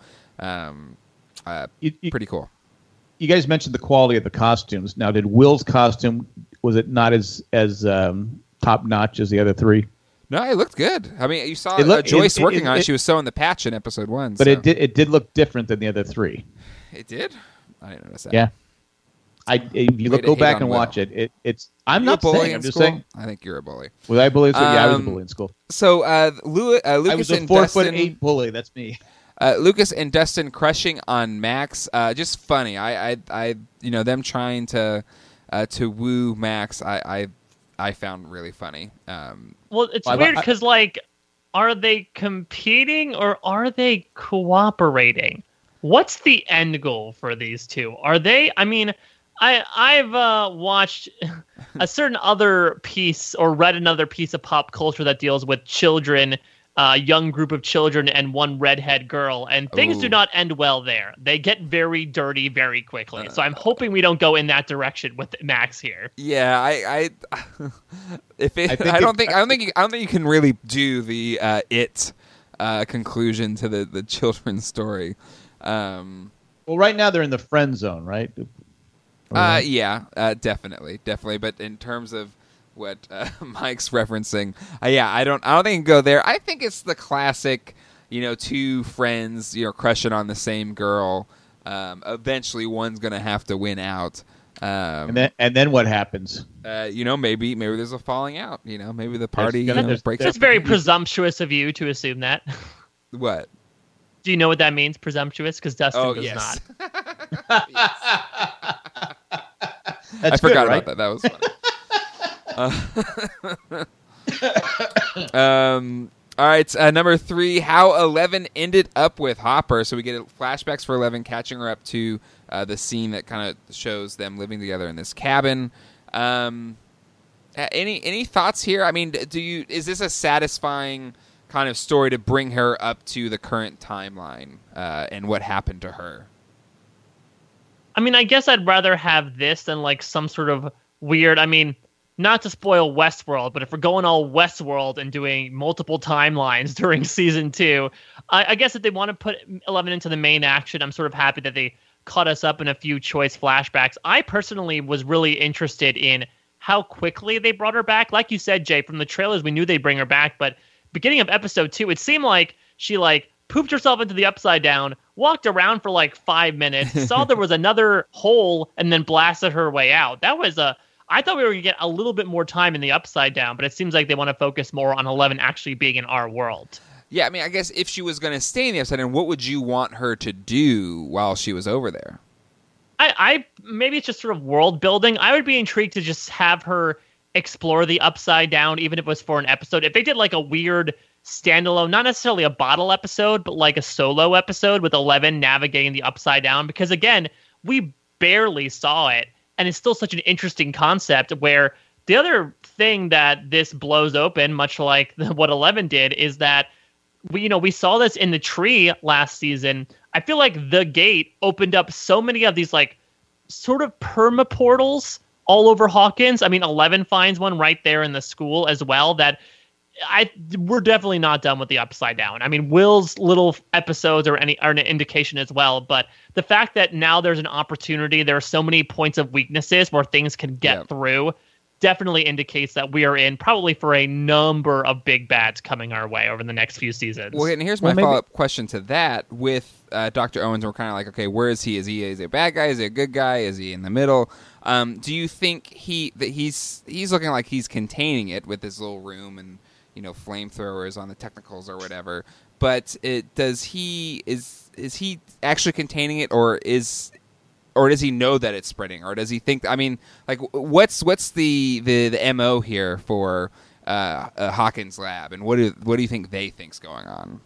pretty cool. You guys mentioned the quality of the costumes. Now, did Will's costume, was it not as top notch as the other three? No, it looked good. I mean, you saw Joyce working on it. She was sewing the patch in episode 1. But it did look different than the other three. It did? I didn't notice that. Yeah. If you go back and watch it, it's. I'm not saying. I'm just saying. I think you're a bully. Was I a bully? Yeah, I was a bully in school. So Lucas I was a 4'8" bully. That's me. Lucas and Dustin crushing on Max, just funny. I them trying to woo Max. I found really funny. Well, it's weird because like, are they competing or are they cooperating? What's the end goal for these two? Are they? I mean, I've watched a certain other piece or read another piece of pop culture that deals with children young group of children and one redhead girl, and things do not end well there. They get very dirty very quickly. So I'm hoping we don't go in that direction with Max here. Yeah, I don't think you can really do the conclusion to the children's story. Well, right now they're in the friend zone, right? Definitely. But in terms of what Mike's referencing, I don't think it can go there. I think it's the classic, two friends, crushing on the same girl. Eventually, one's gonna have to win out. And then what happens? Maybe there's a falling out. Maybe the party breaks up. It's very presumptuous of you to assume that. What? Do you know what that means, presumptuous? Because Dustin does yes. not. I forgot about that. That was funny. All right, number 3, how 11 ended up with Hopper. So we get flashbacks for 11 catching her up to the scene that kind of shows them living together in this cabin. Any thoughts here? I mean, is this a satisfying kind of story to bring her up to the current timeline and what happened to her? I mean, I guess I'd rather have this than like some sort of weird, not to spoil Westworld, but if we're going all Westworld and doing multiple timelines during season 2, I guess if they want to put 11 into the main action, I'm sort of happy that they caught us up in a few choice flashbacks. I personally was really interested in how quickly they brought her back. Like you said, Jay, from the trailers, we knew they'd bring her back, but beginning of episode 2, it seemed like she pooped herself into the Upside Down, walked around for 5 minutes, saw there was another hole, and then blasted her way out. That was I thought we were going to get a little bit more time in the Upside Down, but it seems like they want to focus more on 11 actually being in our world. Yeah, I guess if she was going to stay in the Upside Down, what would you want her to do while she was over there? I maybe it's just sort of world building. I would be intrigued to just have her explore the Upside Down, even if it was for an episode. If they did a weird standalone, not necessarily a bottle episode, but a solo episode with 11 navigating the Upside Down, because again, we barely saw it, and it's still such an interesting concept. Where the other thing that this blows open, much like what 11 did, is that we saw this in the tree last season. I feel like the gate opened up so many of these sort of perma portals all over Hawkins. 11 finds one right there in the school as well, that we're definitely not done with the Upside Down. Will's little episodes are an indication as well, but the fact that now there's an opportunity, there are so many points of weaknesses where things can get through, definitely indicates that we are in probably for a number of big bads coming our way over the next few seasons. Well, and here's my follow-up question to that. With Dr. Owens, we're kind of okay, where is he? Is he a bad guy? Is he a good guy? Is he in the middle? Do you think he's looking like he's containing it with his little room and flamethrowers on the technicals or whatever? But is he actually containing it, or does he know that it's spreading, or does he think? What's the MO here for Hawkins Lab, and what do you think they think's going on?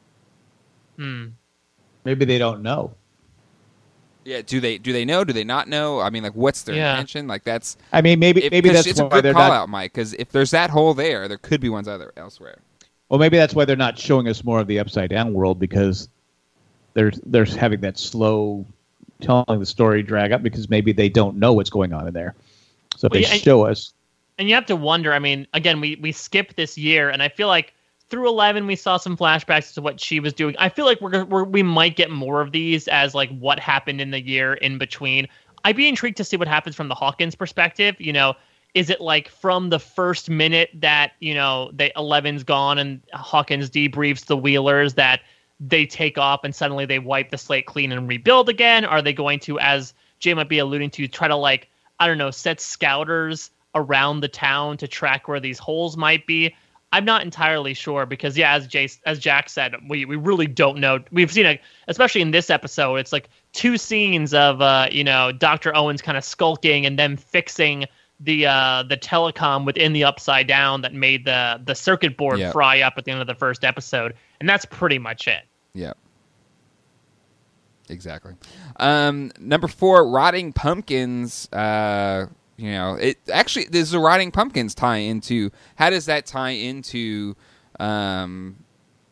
Maybe they don't know. Yeah, do they know? Do they not know? What's their intention? That's. Maybe that's it's a why good call out, Mike. Because if there's that hole there could be ones elsewhere. Well, maybe that's why they're not showing us more of the Upside Down world, because they're having that slow telling the story drag up, because maybe they don't know what's going on in there. So if they show us, and you have to wonder. Again, we skipped this year, and I feel like through 11 we saw some flashbacks to what she was doing. I feel like we might get more of these as what happened in the year in between. I'd be intrigued to see what happens from the Hawkins perspective. Is it from the first minute that 11's gone and Hawkins debriefs the Wheelers that they take off and suddenly they wipe the slate clean and rebuild again? Are they going to, as Jay might be alluding to, try to set scouters around the town to track where these holes might be? I'm not entirely sure, because as Jack said, we really don't know. We've seen especially in this episode, it's 2 scenes of Dr. Owens kind of skulking and then fixing the telecom within the Upside Down that made the circuit board fry up at the end of the first episode, and that's pretty much it. Yeah. Exactly. Number 4, Rotting Pumpkins. It actually, does the Rotting Pumpkins tie into? How does that tie into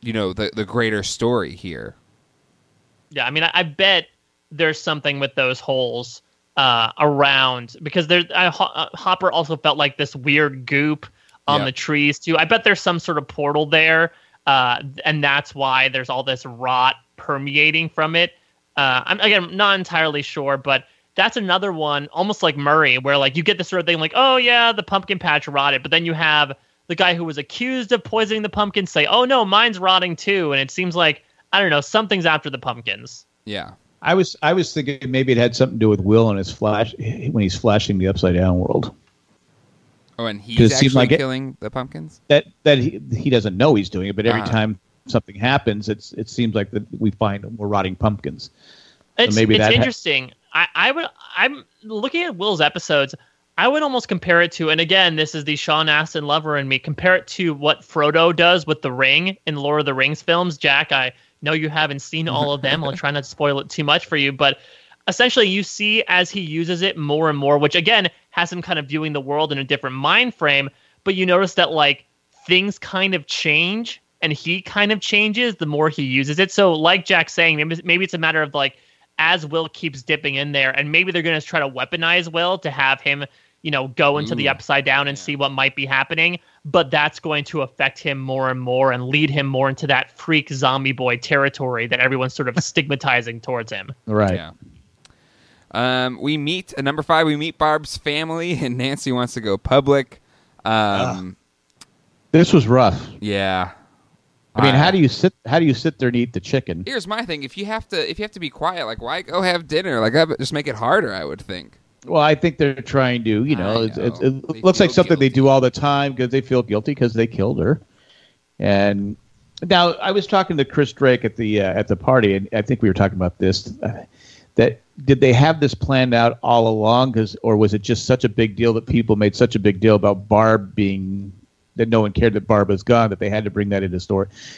the greater story here. Yeah, I mean, I bet there's something with those holes around, because Hopper also felt like this weird goop on the trees too. I bet there's some sort of portal there, and that's why there's all this rot permeating from it. I'm not entirely sure, but that's another one, almost like Murray, where like you get this sort of thing like, oh yeah, the pumpkin patch rotted, but then you have the guy who was accused of poisoning the pumpkins say, oh no, mine's rotting too, and it seems like, I don't know, something's after the pumpkins. Yeah. I was thinking maybe it had something to do with Will and his flash when he's flashing the Upside Down world. Oh, and he's actually like killing the pumpkins? That he doesn't know he's doing it, but every time something happens, it seems like that we find more rotting pumpkins. It's interesting. I'm looking at Will's episodes. I would almost compare it to, and again, this is the Sean Astin lover in me, compare it to what Frodo does with the ring in Lord of the Rings films. Jack, I know you haven't seen all of them. I'll try not to spoil it too much for you, but essentially you see as he uses it more and more, which again has him kind of viewing the world in a different mind frame, but you notice that like things kind of change and he kind of changes the more he uses it. So like Jack's saying, maybe it's a matter of like, as Will keeps dipping in there, and maybe they're going to try to weaponize Will to have him, go into the Upside Down and see what might be happening, but that's going to affect him more and more and lead him more into that freak zombie boy territory that everyone's sort of stigmatizing towards him. Right. Yeah. We meet at number 5. We meet Barb's family, and Nancy wants to go public. This was rough. Yeah. I mean, how do you sit there and eat the chicken? Here's my thing: if you have to be quiet, like why go have dinner? Like just make it harder. I would think. Well, I think they're trying to. It looks like something they do all the time because they feel guilty because they killed her. And now I was talking to Chris Drake at the party, and I think we were talking about this. That did they have this planned out all along? Or was it just such a big deal that people made such a big deal about Barb being that no one cared that Barb was gone that they had to bring that into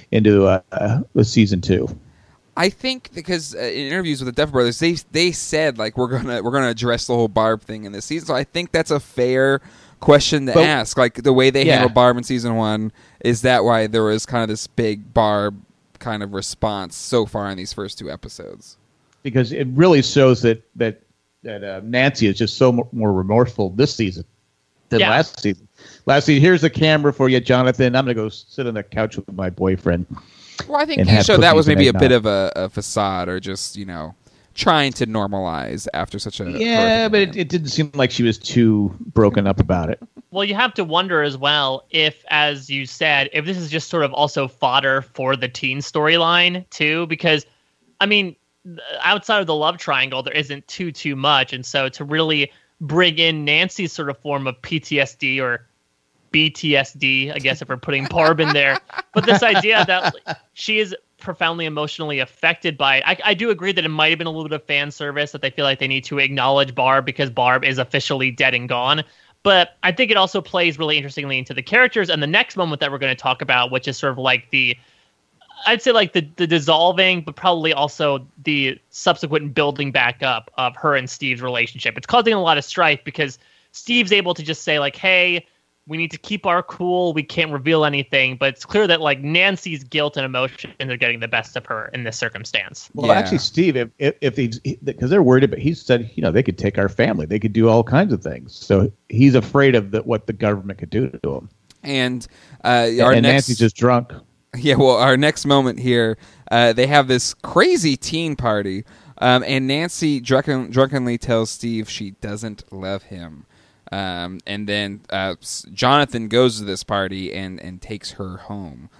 season 2? I think because in interviews with the Duffer Brothers, they said like we're gonna address the whole Barb thing in this season. So I think that's a fair question to ask. Like the way they handled Barb in season 1, is that why there was kind of this big Barb kind of response so far in these first 2 episodes? Because it really shows that Nancy is just so more remorseful this season than last season. Last season, here's the camera for you, Jonathan. I'm gonna go sit on the couch with my boyfriend. Well, I think you showed that was maybe a bit of a facade, or just trying to normalize after such a but it didn't seem like she was too broken up about it. Well, you have to wonder as well if, as you said, if this is just sort of also fodder for the teen storyline too, because I mean, outside of the love triangle, there isn't too much, and so to really bring in Nancy's sort of form of PTSD or BTSD, I guess, if we're putting Barb in there. But this idea that she is profoundly emotionally affected by it. I do agree that it might have been a little bit of fan service, that they feel like they need to acknowledge Barb because Barb is officially dead and gone. But I think it also plays really interestingly into the characters and the next moment that we're going to talk about, which is sort of like I'd say like the dissolving, but probably also the subsequent building back up of her and Steve's relationship. It's causing a lot of strife because Steve's able to just say like, hey, we need to keep our cool. We can't reveal anything, but it's clear that like Nancy's guilt and emotion are getting the best of her in this circumstance. Well, actually, Steve, if he's because they're worried about, he said, they could take our family, they could do all kinds of things. So he's afraid of what the government could do to him. And Nancy's just drunk. Yeah, well, our next moment here, they have this crazy teen party, and Nancy drunkenly tells Steve she doesn't love him. And then Jonathan goes to this party and takes her home.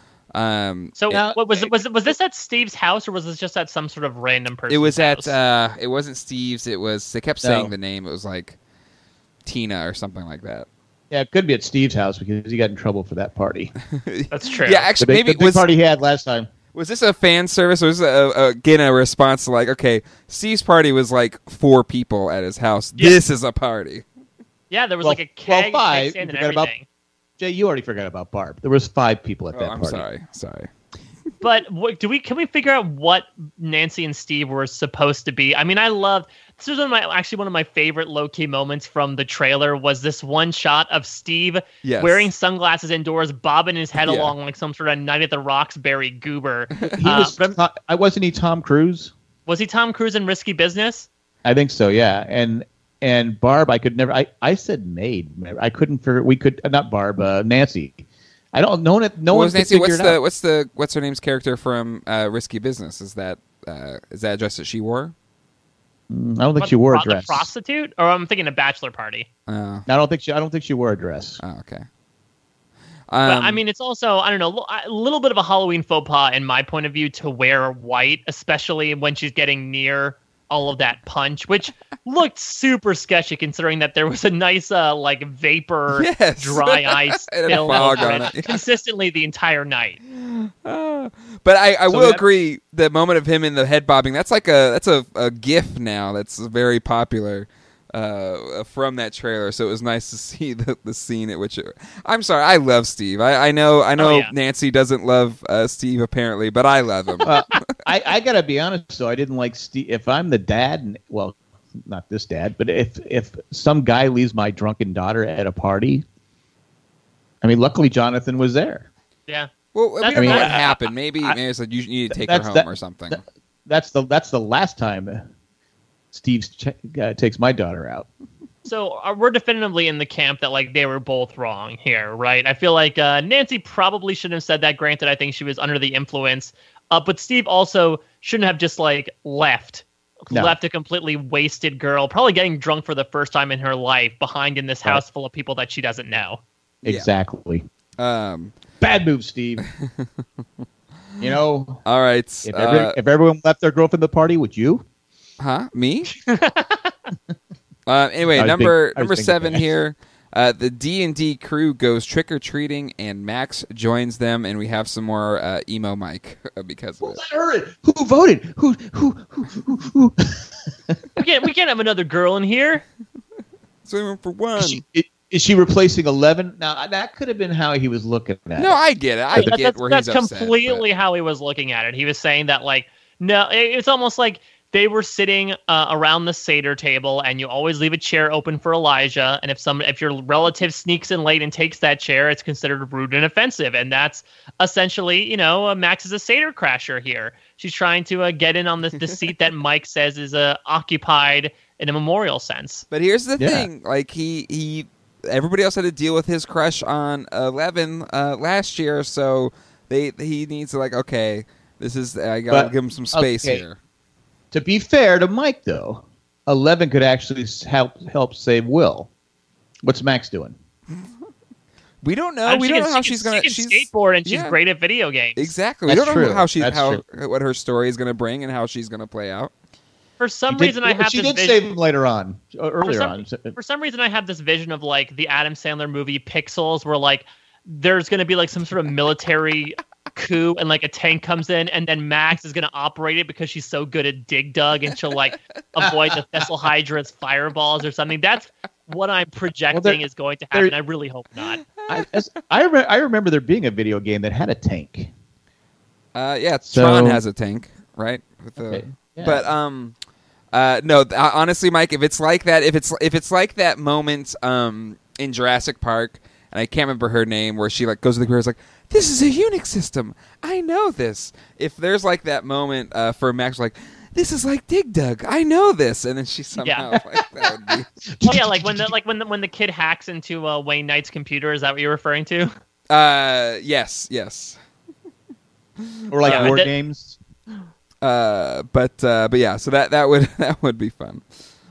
Was this at Steve's house, or was this just at some sort of random person's It was house? it wasn't Steve's. It was, they kept saying the name. It was like Tina or something like that. Yeah, it could be at Steve's house because he got in trouble for that party. That's true. Yeah, actually, maybe the big party he had last time. Was this a fan service, or was this again a response to like, okay, Steve's party was like 4 people at his house. Yeah. This is a party. Yeah, there was like a keg, 5. Stand and everything. Jay, you already forgot about Barb. There was 5 people at that party. I'm sorry. But can we figure out what Nancy and Steve were supposed to be? I mean, I loved This was one of my favorite low-key moments from the trailer was this one shot of Steve wearing sunglasses indoors, bobbing his head along like some sort of Night at the Roxbury goober. Wasn't he Tom Cruise? Was he Tom Cruise in Risky Business? I think so, yeah. And Barb, I could never. I said maid. I couldn't figure. We could not Barb. Nancy. I don't know. No one. Nancy? What's her name's character from Risky Business? Is that a dress that she wore? I don't think she wore a dress. The prostitute, or I'm thinking a bachelor party. I don't think she wore a dress. Oh, okay. But I mean, it's also, I don't know, a little bit of a Halloween faux pas in my point of view to wear white, especially when she's getting near all of that punch, which looked super sketchy considering that there was a nice vapor, dry ice film on it consistently the entire night. But I will agree, the moment of him in the head bobbing, that's a GIF now that's very popular from that trailer. So it was nice to see the scene at which I'm sorry, I love Steve. I know Nancy doesn't love Steve apparently, but I love him. I gotta be honest though, I didn't like Steve. If I'm the dad, well, not this dad, but if some guy leaves my drunken daughter at a party, I mean, luckily Jonathan was there. Yeah. Well, we don't know what happened. Maybe it's like you need to take her home or something. That's the last time Steve takes my daughter out. So we're definitively in the camp that like they were both wrong here, right? I feel like Nancy probably shouldn't have said that. Granted, I think she was under the influence, but Steve also shouldn't have just like left a completely wasted girl, probably getting drunk for the first time in her life, behind in this house full of people that she doesn't know. Exactly. Bad move, Steve. You know. All right. If everyone left their girlfriend at the party, would you? Huh? Me? Anyway, number 7 here. The D&D crew goes trick-or-treating, and Max joins them, and we have some more emo Mike because of it. Who voted? Who? We can't have another girl in here. So for one. Is she replacing 11? Now, that could have been how he was looking at it. No, I get it. I get where he's upset. That's completely how he was looking at it. He was saying that, like, no, it's almost like they were sitting around the Seder table, and you always leave a chair open for Elijah, and if your relative sneaks in late and takes that chair, it's considered rude and offensive, and that's essentially, Max is a Seder crasher here. She's trying to get in on the seat that Mike says is occupied in a memorial sense. But here's the thing, like, everybody else had to deal with his crush on 11 last year, so he needs to, like, okay, I gotta give him some space here. To be fair to Mike, though, 11 could actually help save Will. What's Max doing? We don't know. We don't know how she's gonna. She's skateboard and she's great at video games. Exactly. We don't know what her story is gonna bring and how she's gonna play out. For some reason, I have. She did save him later on, earlier on. For some reason, I have this vision of like the Adam Sandler movie Pixels, where like there's going to be like some sort of military coup, and like a tank comes in, and then Max is going to operate it because she's so good at Dig Dug, and she'll like avoid the Fessel Hydra's fireballs or something. That's what I'm projecting is going to happen. I really hope not. I remember there being a video game that had a tank. Tron has a tank, right? But no, honestly, Mike, if it's like that, if it's like that moment in Jurassic Park, and I can't remember her name, where she like goes to the computer, is like, this is a Unix system, I know this. If there's like that moment for Max, like, this is like Dig Dug, I know this, and then she somehow like that would be. Oh yeah, like when the kid hacks into Wayne Knight's computer. Is that what you're referring to? Yes. Or like war games. But yeah, so that would be fun.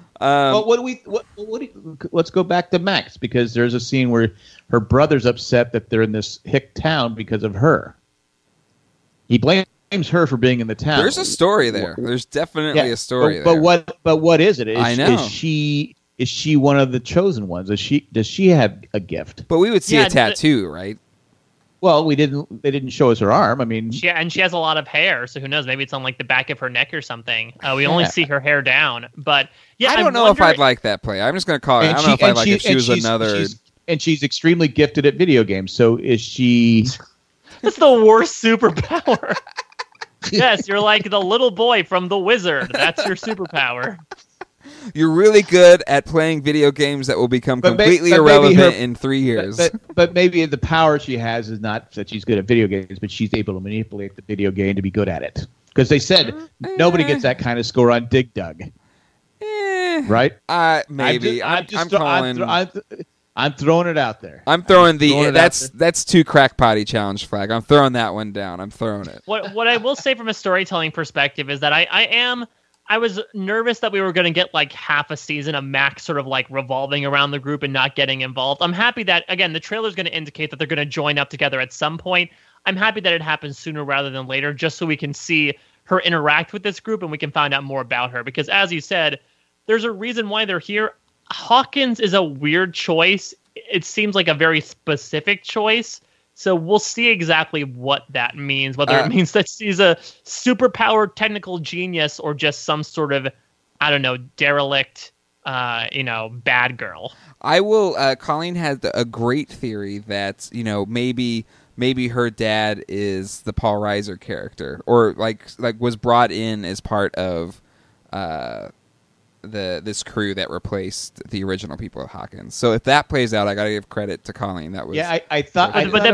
Let's go back to Max, because there's a scene where her brother's upset that they're in this hick town because of her. He blames her for being in the town. There's a story there. There's definitely a story there. But what is it? I know. Is she one of the chosen ones? Does she have a gift? But we would see a tattoo, right? Well, they didn't show us her arm. I mean, she has a lot of hair, so who knows? Maybe it's on like the back of her neck or something. We only see her hair down, but yeah, I don't know if I'd like that play. I'm just going to call it. I don't know if I'd like if she was another. And she's extremely gifted at video games. So is she? That's the worst superpower. Yes, you're like the little boy from The Wizard. That's your superpower. You're really good at playing video games that will become completely irrelevant in 3 years. But maybe the power she has is not that she's good at video games, but she's able to manipulate the video game to be good at it. Because they said nobody gets that kind of score on Dig Dug. Right? Maybe. I'm throwing it out there. I'm throwing that's too crackpotty challenge flag. I'm throwing that one down. I'm throwing it. What I will say from a storytelling perspective is that I was nervous that we were going to get like half a season of Max sort of like revolving around the group and not getting involved. I'm happy that, again, the trailer's going to indicate that they're going to join up together at some point. I'm happy that it happens sooner rather than later, just so we can see her interact with this group and we can find out more about her. Because as you said, there's a reason why they're here. Hawkins is a weird choice. It seems like a very specific choice. So we'll see exactly what that means, whether it means that she's a superpowered technical genius or just some sort of, I don't know, derelict, bad girl. I will. Colleen had a great theory that, maybe her dad is the Paul Reiser character, or like was brought in as part of this crew that replaced the original people of Hawkins. So if that plays out, I got to give credit to Colleen. That was I thought.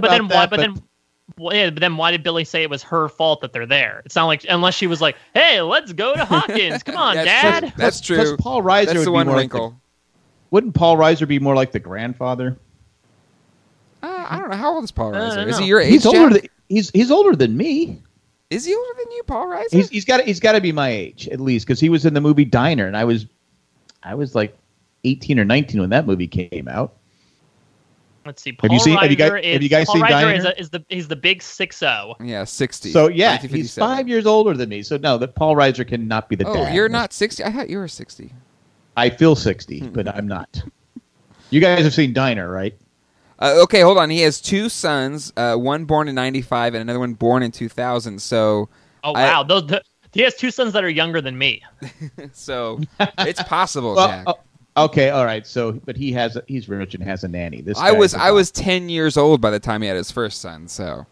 But then why did Billy say it was her fault that they're there? It's not like, unless she was like, "Hey, let's go to Hawkins. Come on, Dad." That's true. Paul Reiser That's would the be one more wrinkle. like wouldn't Paul Reiser be more like the grandfather? I don't know. How old is Paul Reiser? Is know. he your age? He's older. Jack? He's older than me. Is he older than you, Paul Reiser? He's got to be my age at least, because he was in the movie Diner, and I was like 18 or 19 when that movie came out. Let's see. Paul Have you guys Paul seen Reiser Diner? He's the big 6'0". Yeah, 60. So yeah, he's 1957. 5 years older than me. So no, that Paul Reiser cannot be the dad. Oh, you're not 60? I thought you were 60. I feel 60, but I'm not. You guys have seen Diner, right? Okay, hold on. He has two sons, one born in 95 and another one born in 2000. So, wow. He has two sons that are younger than me. So it's possible, Well, Jack. Okay, all right. So, but he's rich and has a nanny. This I was 10 years old by the time he had his first son. So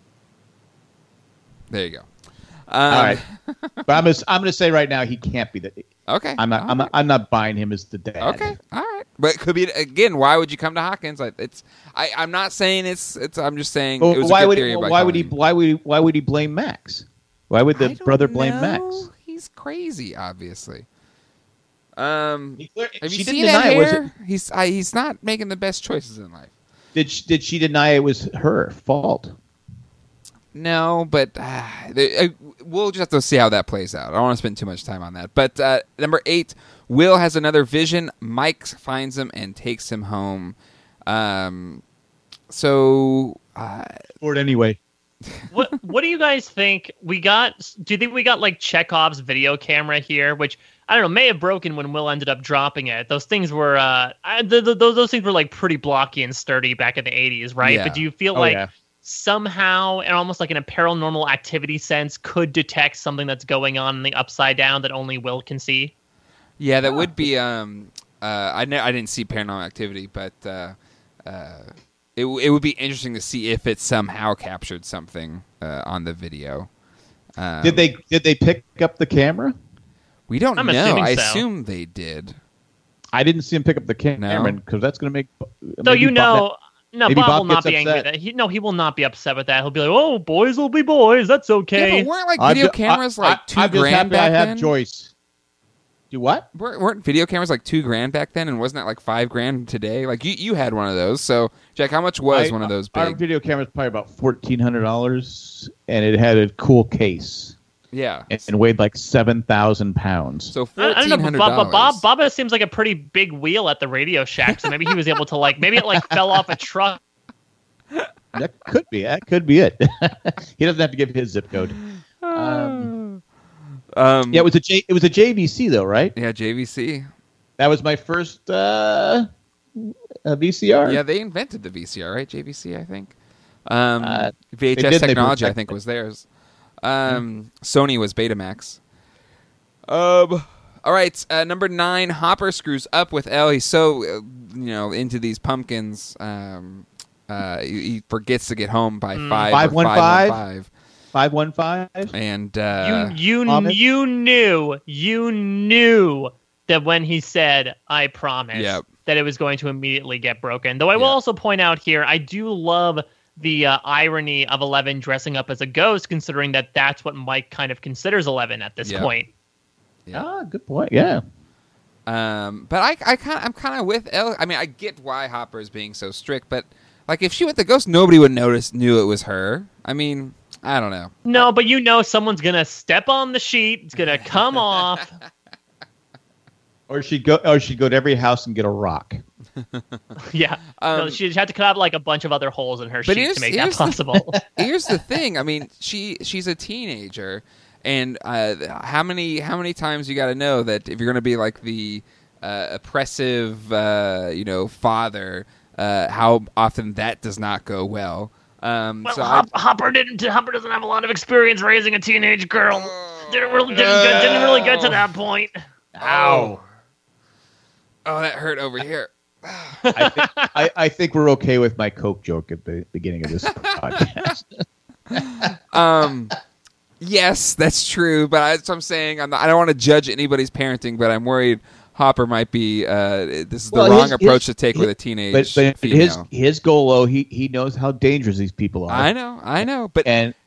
there you go. All right, but I'm gonna say right now he can't be the. Okay, I'm not buying him as the dad. Okay, all right. But it could be, again, why would you come to Hawkins? Like, I'm not saying it's. I'm just saying. Well, it was why a good would theory by why would he Colleen. why would he blame Max? Why would the I don't brother blame know. Max? He's crazy, obviously. Have you She seen didn't that deny it. hair? He's not making the best choices in life. Did she deny it was her fault? No, but we'll just have to see how that plays out. I don't want to spend too much time on that. But number 8, Will has another vision. Mike finds him and takes him home. Or anyway. What do you guys think we got? Do you think we got like Chekhov's video camera here, which I don't know, may have broken when Will ended up dropping it. Those things were those things were like pretty blocky and sturdy back in the 80s, right? Yeah. But do you feel somehow, and almost like in a paranormal activity sense, could detect something that's going on in the Upside Down that only Will can see? Yeah, that would be. I didn't see Paranormal Activity, but it would be interesting to see if it somehow captured something on the video. Did they pick up the camera? We don't I'm know. assuming I so. assume they did. I didn't see him pick up the camera because that's going to make. So maybe Bob Bob will not gets be angry upset. with that. He will not be upset with that. He'll be like, "Oh, boys will be boys. That's okay." Yeah, but weren't like video cameras like $2,000 I'm just happy back I have then? Joyce. Do what? Weren't video cameras like $2,000 back then, and wasn't that like $5,000 today? Like you had one of those. So Jack, how much was one of those Our big? video camera was probably about $1,400, and it had a cool case. Yeah. And weighed like 7,000 pounds. So I don't know, $1,400. but Bob seems like a pretty big wheel at the Radio Shack, so maybe he was able to maybe it fell off a truck. That could be it. He doesn't have to give his zip code. Yeah, it was a JVC though, right? Yeah, JVC. That was my first VCR. Yeah, they invented the VCR, right? JVC, I think. They VHS did, technology, they I think, was theirs. Sony was Betamax. All right, number 9, Hopper screws up with Elle. He's so into these pumpkins. He forgets to get home by 5:15. 515. And You knew that when he said, "I promise," Yep. that it was going to immediately get broken. Though I will also point out here, I do love the irony of Eleven dressing up as a ghost, considering that that's what Mike kind of considers Eleven at this point. Yeah. Ah, good point. Yeah. But I'm kind of with El. I mean, I get why Hopper is being so strict, but like if she went the ghost, nobody would knew it was her. I mean, I don't know. No, but someone's gonna step on the sheet. It's gonna come off. Or she'd go to every house and get a rock. Yeah. No, she'd have to cut out like a bunch of other holes in her sheet to make that possible. Here's the thing. I mean, she's a teenager, and how many times you got to know that if you're going to be like the oppressive, father, how often that does not go well. Hopper doesn't have a lot of experience raising a teenage girl. Didn't really get to that point. Ow. Oh, that hurt over here. I think we're okay with my Coke joke at the beginning of this podcast. Yes, that's true. But that's what I'm saying. I don't want to judge anybody's parenting, but I'm worried Hopper might be. This is the wrong approach to take with a teenage female. His goal, though, he knows how dangerous these people are. I know. But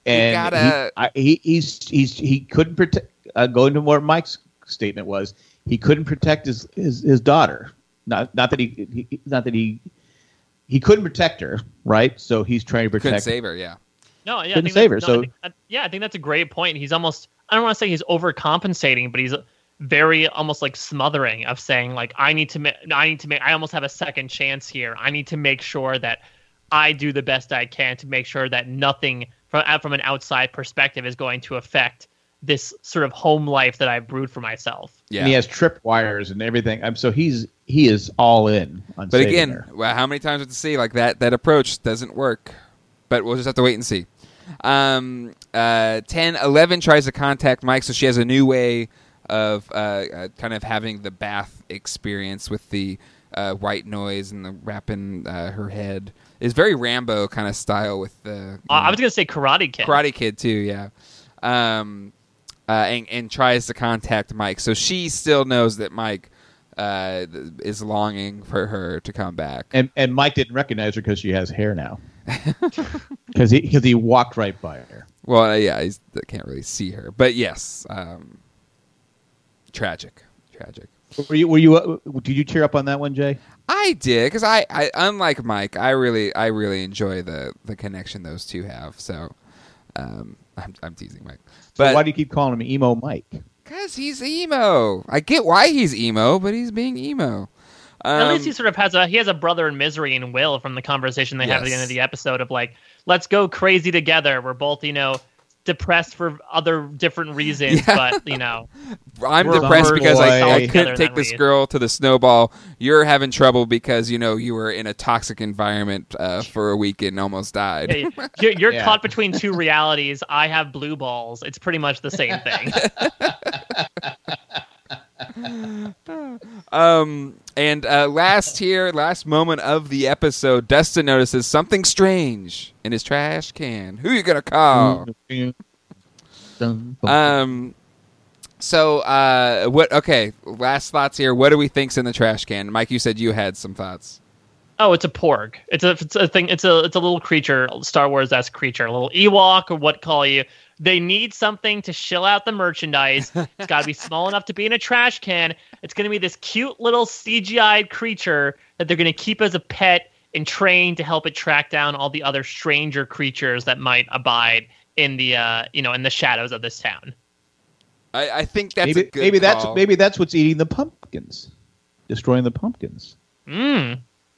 he couldn't protect. Going to what Mike's statement was, he couldn't protect his daughter. Not that he couldn't protect her, right? So he's trying to protect. Couldn't save her, yeah. No, yeah, couldn't save her. I think that's a great point. He's almost, I don't want to say he's overcompensating, but he's very almost like smothering of saying like, I almost have a second chance here. I need to make sure that I do the best I can to make sure that nothing from an outside perspective is going to affect this sort of home life that I've brewed for myself. Yeah. And he has tripwires and everything. So he is all in on But again, her. well, how many times have to see like that approach doesn't work? But we'll just have to wait and see. 11 tries to contact Mike, so she has a new way of kind of having the bath experience with the white noise and the wrapping her head. It's very Rambo kind of style with the... I was going to say Karate Kid. Karate Kid, too, yeah. And tries to contact Mike. So she still knows that Mike is longing for her to come back. And Mike didn't recognize her because she has hair now. Because he walked right by her. Well, yeah, he can't really see her. But yes, tragic. Were you? Did you tear up on that one, Jay? I did, because I unlike Mike, I really enjoy the connection those two have. So I'm teasing Mike. But so why do you keep calling him Emo Mike? Because he's emo. I get why he's emo, but he's being emo. At least he sort of has a brother in misery and Will from the conversation they have at the end of the episode of like, let's go crazy together. We're both, depressed for other different reasons, but I'm depressed because I couldn't take this girl to the snowball. You're having trouble because you were in a toxic environment for a week and almost died. Yeah, you're caught between two realities. I have blue balls. It's pretty much the same thing. And last moment of the episode, Dustin notices something strange in his trash can. Who you gonna call? So what? Okay, last thoughts here. What do we think's in the trash can? Mike, you said you had some thoughts. Oh, it's a porg. It's a thing. It's a little creature, Star Wars-esque creature, a little Ewok or what call you. They need something to shill out the merchandise. It's got to be small enough to be in a trash can. It's going to be this cute little CGI creature that they're going to keep as a pet and train to help it track down all the other stranger creatures that might abide in the in the shadows of this town. I think that's a good call. Maybe that's what's eating the pumpkins, destroying the pumpkins. I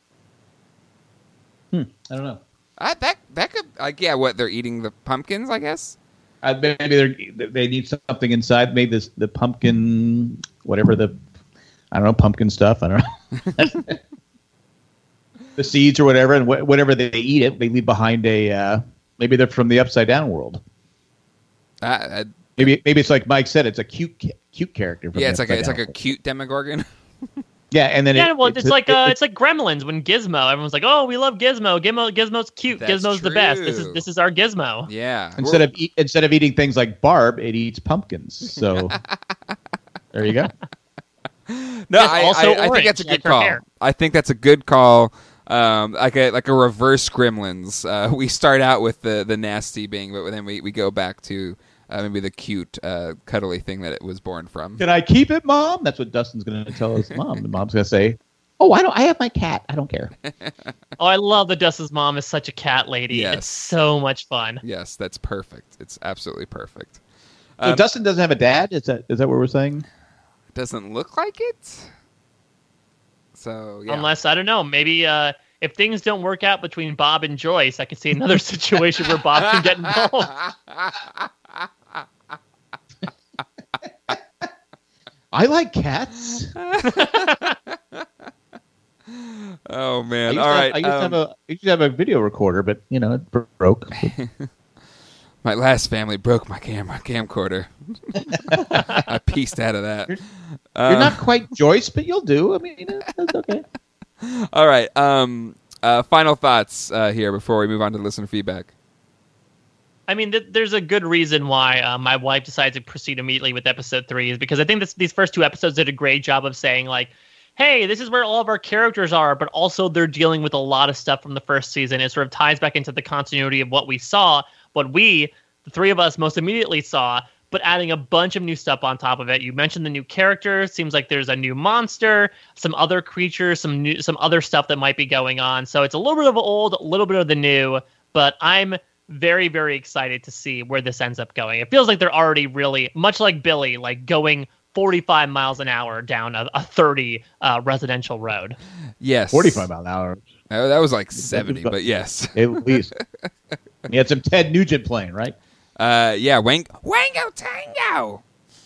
don't know. That could what they're eating the pumpkins, I guess. Maybe they need something inside. Maybe the pumpkin, whatever pumpkin stuff. I don't know. The seeds or whatever, and whatever they eat it, they leave behind maybe they're from the Upside Down world. Maybe it's like Mike said, it's a cute character. From it's like a cute Demogorgon. Yeah, and then it's like Gremlins when Gizmo. Everyone's like, "Oh, we love Gizmo. Gizmo's cute. That's Gizmo's true. the best. This is our Gizmo." Yeah. Instead of eating things like Barb, it eats pumpkins. So there you go. No, It's also I think orange, that's a good like her call. hair. I think that's a good call. Like a reverse Gremlins. We start out with the nasty being, but then we go back to maybe the cute, cuddly thing that it was born from. Can I keep it, Mom? That's what Dustin's going to tell his mom. The mom's going to say, "Oh, I have my cat. I don't care." Oh, I love that Dustin's mom is such a cat lady. Yes. It's so much fun. Yes, that's perfect. It's absolutely perfect. So Dustin doesn't have a dad. Is that what we're saying? Doesn't look like it. So yeah. Unless, I don't know, maybe if things don't work out between Bob and Joyce, I could see another situation where Bob can get involved. I like cats. Oh man! I All right. used to have a video recorder, but it broke. My last family broke my camcorder. I pieced out of that. You're not quite Joyce, but you'll do. I mean, that's okay. All right. Final thoughts here before we move on to listener feedback. I mean, there's a good reason why my wife decided to proceed immediately with episode 3 is because I think these first 2 episodes did a great job of saying, like, hey, this is where all of our characters are, but also they're dealing with a lot of stuff from the first season. It sort of ties back into the continuity of what we saw, what we, the 3 of us, most immediately saw, but adding a bunch of new stuff on top of it. You mentioned the new characters. Seems like there's a new monster, some other creatures, some other stuff that might be going on. So it's a little bit of the old, a little bit of the new, but I'm very, very excited to see where this ends up going. It feels like they're already really, much like Billy, like going 45 miles an hour down a 30 residential road. Yes. 45 mile an hour. That was like 70, but yes. At least. You had some Ted Nugent playing, right? Yeah, Wango Tango.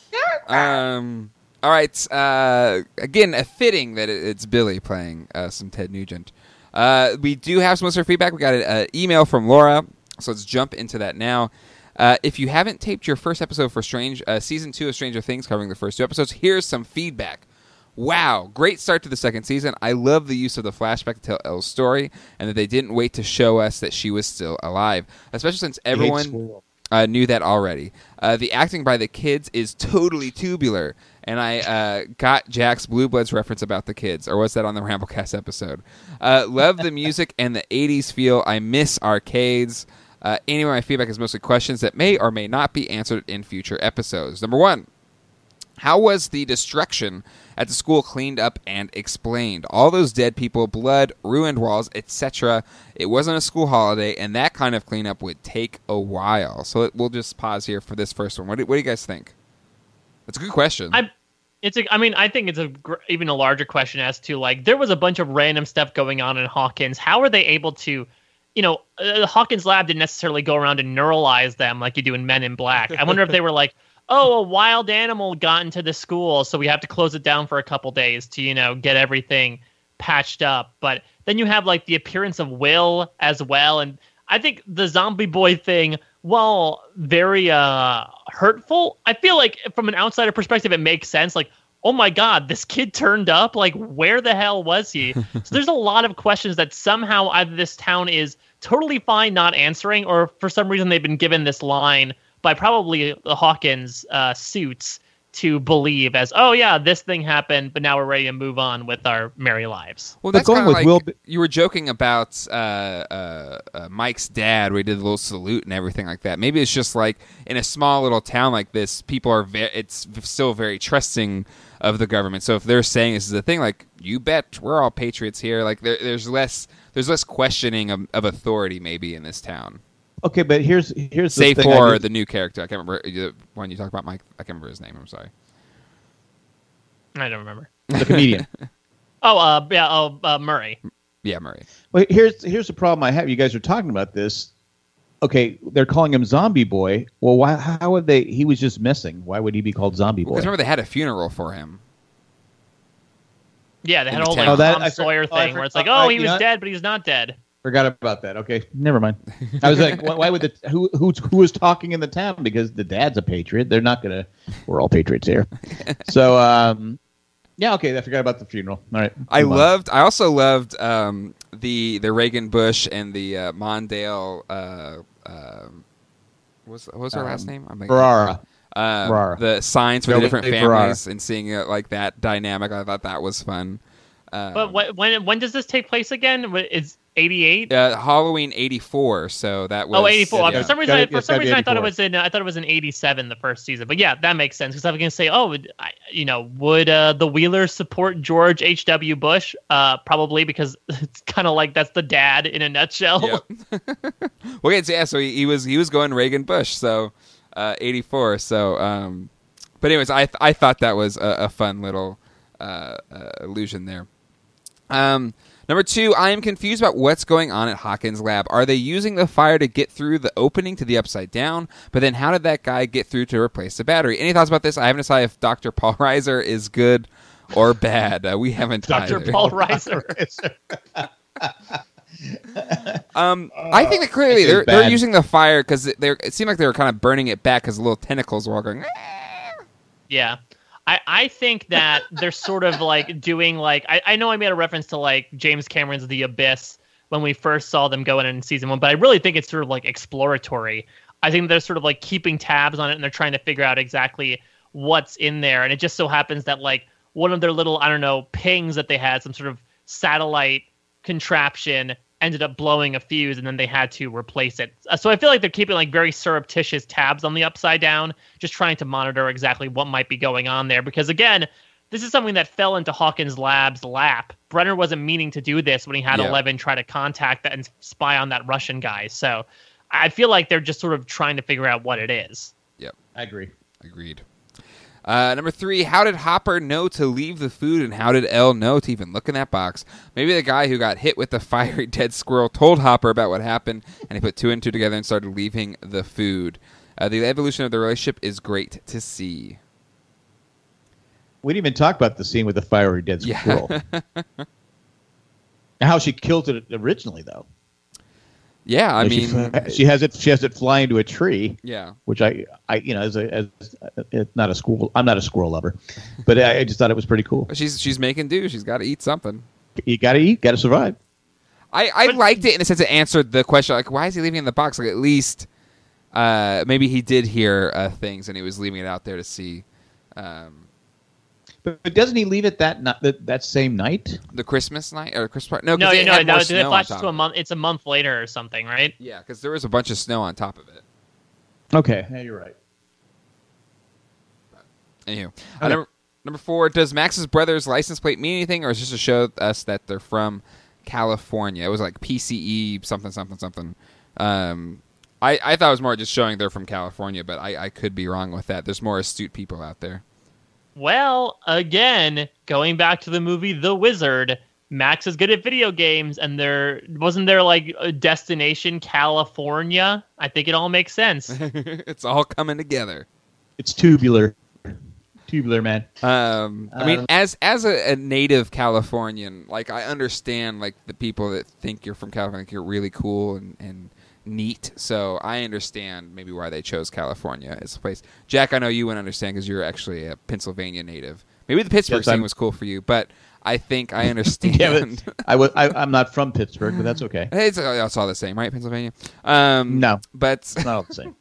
All right. Again, fitting that it's Billy playing some Ted Nugent. We do have some listener feedback. We got an email from Laura, so let's jump into that now. If you haven't taped your first episode for Season 2 of Stranger Things, covering the first 2 episodes, here's some feedback. Wow, great start to the second season. I love the use of the flashback to tell Elle's story, and that they didn't wait to show us that she was still alive, especially since everyone knew that already. The acting by the kids is totally tubular, and I got Jack's Blue Bloods reference about the kids, or was that on the Ramblecast episode? Love the music and the 80s feel. I miss arcades. Anyway, my feedback is mostly questions that may or may not be answered in future episodes. Number 1, how was the destruction at the school cleaned up and explained? All those dead people, blood, ruined walls, etc. It wasn't a school holiday, and that kind of cleanup would take a while. So we'll just pause here for this first one. What do you guys think? That's a good question. I think it's even a larger question as to, like, there was a bunch of random stuff going on in Hawkins. How are they able to... the Hawkins lab didn't necessarily go around and neuralize them like you do in Men in Black. I wonder if they were like, oh, a wild animal got into the school, so we have to close it down for a couple days to, get everything patched up. But then you have, like, the appearance of Will as well. And I think the zombie boy thing, while very hurtful, I feel like from an outsider perspective, it makes sense. Like, oh my God, this kid turned up? Like, where the hell was he? So there's a lot of questions that somehow either this town is totally fine not answering, or for some reason they've been given this line by probably the Hawkins suits to believe as, oh yeah, this thing happened, but now we're ready to move on with our merry lives. Well, that's kind of like you were joking about Mike's dad, where he did the little salute and everything like that. Maybe it's just like in a small little town like this, people are it's still very trusting of the government. So if they're saying this is a thing, like, you bet we're all patriots here. Like there's less questioning of authority maybe in this town. Okay, but here's the Save thing for the new character. I can't remember when you talk about Mike. I can't remember his name. I'm sorry. I don't remember. The comedian. Murray. Yeah, Murray. Well, here's the problem I have. You guys are talking about this. Okay, they're calling him Zombie Boy. Well, why? How would they? He was just missing. Why would he be called Zombie Boy? Because remember, they had a funeral for him. Yeah, they had a whole town. Tom Sawyer thing where it's like, oh, he was dead, but he's not dead. Forgot about that. Okay, never mind. I was like, why would who was talking in the town? Because the dad's a patriot. They're not gonna. We're all patriots here. So, yeah, okay. I forgot about the funeral. All right. I also loved the Reagan Bush and the Mondale. What was her last name? Ferrara. the signs for the Really different Ferrara. families and seeing it like that dynamic. I thought that was fun. But when does this take place again? It's 88. Halloween 84. So that was 84. Yeah. For some reason, It's gotta be I thought it 84. was in. I thought it was in 87, the first season. But yeah, that makes sense because I was gonna say, would the Wheelers support George H.W. Bush? Probably because it's kind of like that's the dad in a nutshell. Yep. Well, yeah. So he was going Reagan Bush. So 84. So but anyways, I thought that was a fun little illusion there. Number 2, I am confused about what's going on at Hawkins' lab. Are they using the fire to get through the opening to the Upside Down? But then how did that guy get through to replace the battery? Any thoughts about this? I haven't decided if Dr. Paul Reiser is good or bad. We haven't Dr. either. Paul Reiser. I think that clearly It's they're bad. using the fire because it seemed like they were kind of burning it back because the little tentacles were all going. Yeah. I think that they're sort of like doing like I know I made a reference to like James Cameron's The Abyss when we first saw them go in season 1, but I really think it's sort of like exploratory. I think they're sort of like keeping tabs on it and they're trying to figure out exactly what's in there. And it just so happens that like one of their little, I don't know, pings that they had, some sort of satellite contraption, ended up blowing a fuse and then they had to replace it. So I feel like they're keeping like very surreptitious tabs on the Upside Down, just trying to monitor exactly what might be going on there. Because again, this is something that fell into Hawkins' lab's lap. Brenner wasn't meaning to do this when he had 11 try to contact that and spy on that Russian guy. So I feel like they're just sort of trying to figure out what it is. Yep. I agree. Agreed. Number 3, how did Hopper know to leave the food, and how did Elle know to even look in that box? Maybe the guy who got hit with the fiery dead squirrel told Hopper about what happened, and he put 2 and 2 together and started leaving the food. The evolution of the relationship is great to see. We didn't even talk about the scene with the fiery dead squirrel. How she killed it originally, though. Yeah, I Like, mean, she has it fly into a tree. yeah. Which I as not a squirrel. I'm not a squirrel lover, but I just thought it was pretty cool. She's making do. She's got to eat something. You got to eat, got to survive. I liked it in a sense. It answered the question, like, why is he leaving it in the box? Like, at least maybe he did hear things and he was leaving it out there to see. But doesn't he leave it that same night? The Christmas night or Christmas party? No, No, it had more it snow on flashes top to a of it. month. It's a month later or something, right? Yeah, because there was a bunch of snow on top of it. Okay, yeah, you're right. Anywho, Okay. number 4, does Max's brother's license plate mean anything, or is it just to show us that they're from California? It was like PCE something something something. I thought it was more just showing they're from California, but I could be wrong with that. There's more astute people out there. Well, again, going back to the movie The Wizard, Max is good at video games, and wasn't there like a destination California? I think it all makes sense. It's all coming together. It's tubular, man. I mean, as a native Californian, like, I understand like the people that think you're from California, think you're really cool and neat. So I understand maybe why they chose California as a place. Jack, I know you wouldn't understand because you're actually a Pennsylvania native. Maybe the Pittsburgh Yes, scene was cool for you, but I think I understand. Yeah, but I'm not from Pittsburgh, but that's okay. It's all the same, right? Pennsylvania. No, but it's not all the same.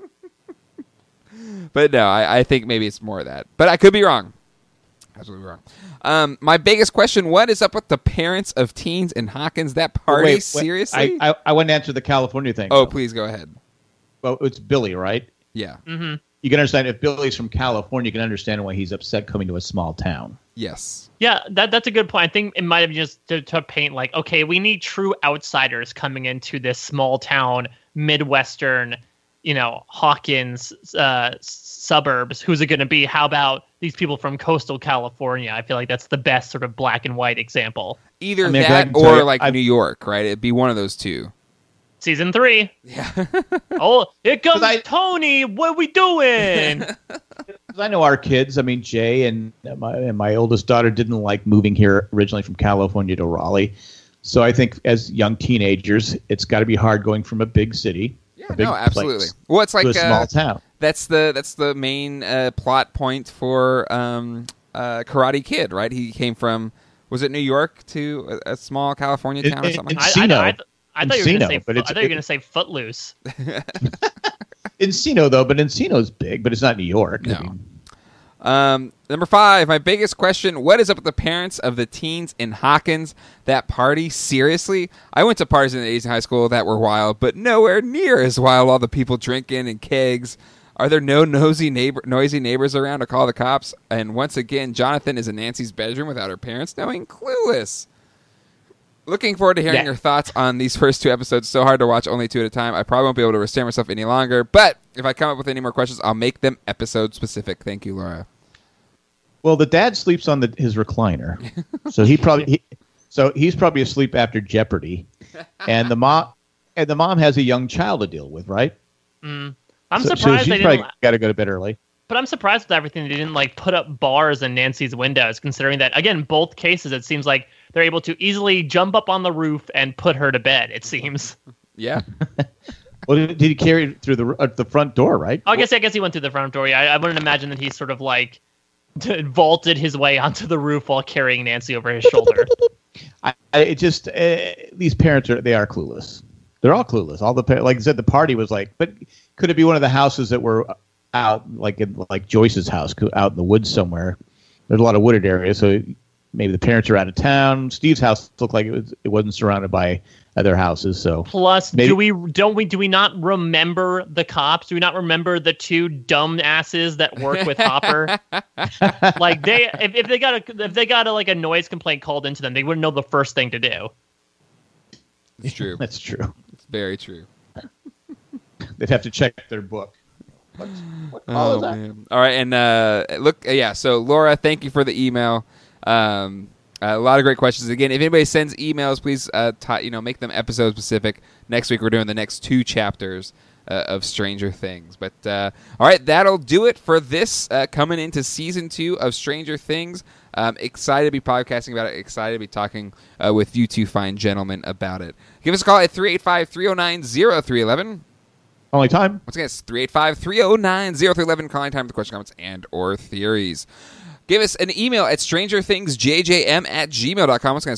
But no, I think maybe it's more of that. But I could be wrong. Absolutely wrong. My biggest question, what is up with the parents of teens in Hawkins? That party? Wait, Seriously? I want to answer the California thing. Oh, though. please go ahead. Well, it's Billy, right? Yeah. Mm-hmm. You can understand if Billy's from California, you can understand why he's upset coming to a small town. Yes. Yeah, that's a good point. I think it might have just to paint like, okay, we need true outsiders coming into this small town, Midwestern, Hawkins suburbs. Who's it going to be? How about these people from coastal California? I feel like that's the best sort of black and white example. Either I mean, I that can tell or you, like New York, right? It'd be one of those two. Season 3. Yeah. Oh, here comes 'Cause Tony. What are we doing? 'Cause I know our kids. I mean, Jay and my oldest daughter didn't like moving here originally from California to Raleigh. So I think as young teenagers, it's got to be hard going from a big city, a big No, absolutely. place, Well, it's like to a small town. That's the main plot point for Karate Kid, right? He came from, was it New York to a small California town or something? Encino. I thought you were going to Encino, say. but I thought you were going to say Footloose. Encino, though, but Encino's big, but it's not New York. No. I mean, Number 5, my biggest question, what is up with the parents of the teens in Hawkins? That party? Seriously? I went to parties in the 80s in high school that were wild, but nowhere near as wild. All the people drinking and kegs. Are there no noisy neighbors around to call the cops? And once again, Jonathan is in Nancy's bedroom without her parents knowing. Clueless. Looking forward to hearing your thoughts on these first 2 episodes. So hard to watch, only 2 at a time. I probably won't be able to restrain myself any longer. But if I come up with any more questions, I'll make them episode specific. Thank you, Laura. well, the dad sleeps on his recliner, so he's probably asleep after Jeopardy, and the mom has a young child to deal with, right? I'm So surprised she's they probably didn't. got to go to bed early. But I'm surprised with everything they didn't like put up bars in Nancy's windows, considering that again, both cases it seems like they're able to easily jump up on the roof and put her to bed. It seems. Yeah. Well, did he carry it through the front door, right? I guess he went through the front door. Yeah, I wouldn't imagine that he sort of like vaulted his way onto the roof while carrying Nancy over his shoulder. These parents are clueless. They're all clueless. All the like I said, the party was like, but could it be one of the houses that were out like Joyce's house out in the woods somewhere? There's a lot of wooded areas, so maybe the parents are out of town. Steve's house looked like it wasn't surrounded by other houses. So plus, maybe, do we not remember the cops? Do we not remember the 2 dumb asses that work with Hopper? Like if they got a noise complaint called into them, they wouldn't know the first thing to do. It's true. That's true. It's very true. They'd have to check their book. What call is that? Man. All right, and so Laura, thank you for the email. A lot of great questions. Again, if anybody sends emails, please make them episode specific. Next week we're doing the next 2 chapters of Stranger Things. But all right, that'll do it for this coming into season 2 of Stranger Things. Excited to be podcasting about it. Excited to be talking with you 2 fine gentlemen about it. Give us a call at 385-309-0311. Only time. Once again, it's 385-309-0311. Calling time with questions, comments, and or theories. Give us an email at strangerthingsjjm@gmail.com. Once again,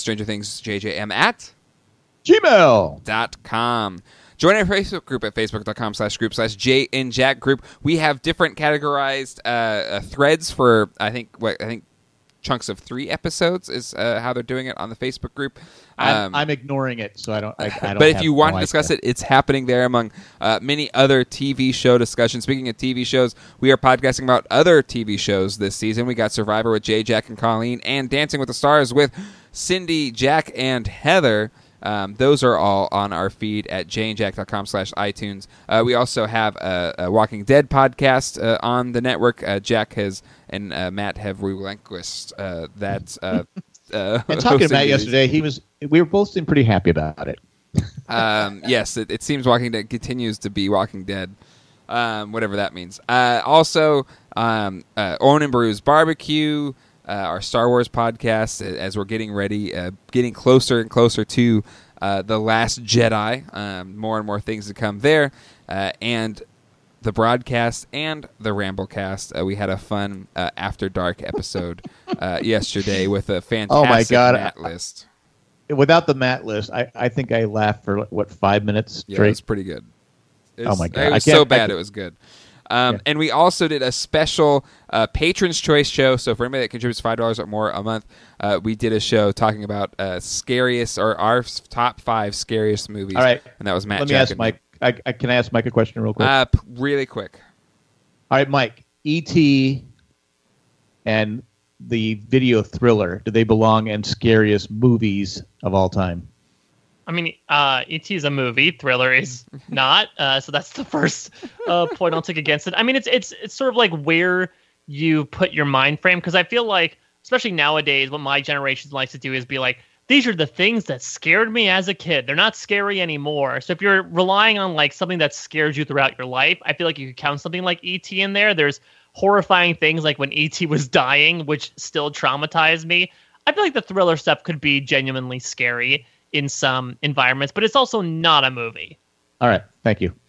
strangerthingsjjm@gmail.com. Join our Facebook group at facebook.com/group/JNJackGroup. We have different categorized threads for, I think chunks of 3 episodes is how they're doing it on the Facebook group. I'm ignoring it, so I don't. But if you want to discuss it, it's happening there among many other TV show discussions. Speaking of TV shows, we are podcasting about other TV shows this season. We got Survivor with Jay, Jack, and Colleen, and Dancing with the Stars with Cindy, Jack, and Heather. Those are all on our feed at jayandjack.com/iTunes. We also have a Walking Dead podcast on the network. Jack and Matt have relinquished that. And talking about yesterday, we were both seemed pretty happy about it. Yes, it seems Walking Dead continues to be Walking Dead, whatever that means. Also, Owen and Brews Barbecue, our Star Wars podcast, as we're getting ready, getting closer and closer to The Last Jedi. More and more things to come there. And the broadcast and the Ramblecast. We had a fun After Dark episode yesterday with a fantastic Matt list. Without the Matt list, I think I laughed for 5 minutes straight. Yeah, it was pretty good. Oh my God! It was so bad it was good. And we also did a special Patron's Choice show. So for anybody that contributes $5 or more a month, we did a show talking about scariest or our top 5 scariest movies. All right, and that was Matt. Let me ask Mike. Can I ask Mike a question real quick? Really quick. All right, Mike. E.T. and the video Thriller, do they belong in scariest movies of all time? I mean, E.T. is a movie. Thriller is not. So that's the first point I'll take against it. I mean, it's sort of like where you put your mind frame, because I feel like, especially nowadays, what my generation likes to do is be like, these are the things that scared me as a kid. They're not scary anymore. So if you're relying on like something that scared you throughout your life, I feel like you could count something like E.T. in there. There's horrifying things like when E.T. was dying, which still traumatized me. I feel like the Thriller stuff could be genuinely scary in some environments, but it's also not a movie. All right. Thank you.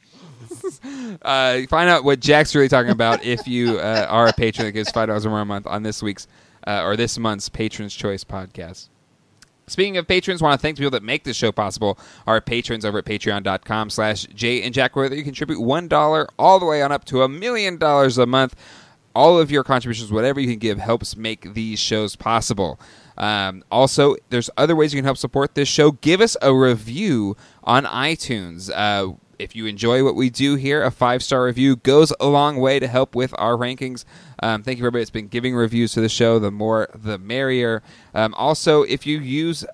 Find out what Jack's really talking about if you are a patron that gives $5 or more a month on this week's or this month's Patron's Choice podcast. Speaking of patrons, want to thank the people that make this show possible. Our patrons over at patreon.com/Jay and Jack, whether you contribute $1 all the way on up to $1 million a month. All of your contributions, whatever you can give, helps make these shows possible. Also, there's other ways you can help support this show. Give us a review on iTunes. If you enjoy what we do here, a 5-star review goes a long way to help with our rankings. Thank you, everybody that's been giving reviews to the show. The more, the merrier. Also, if you use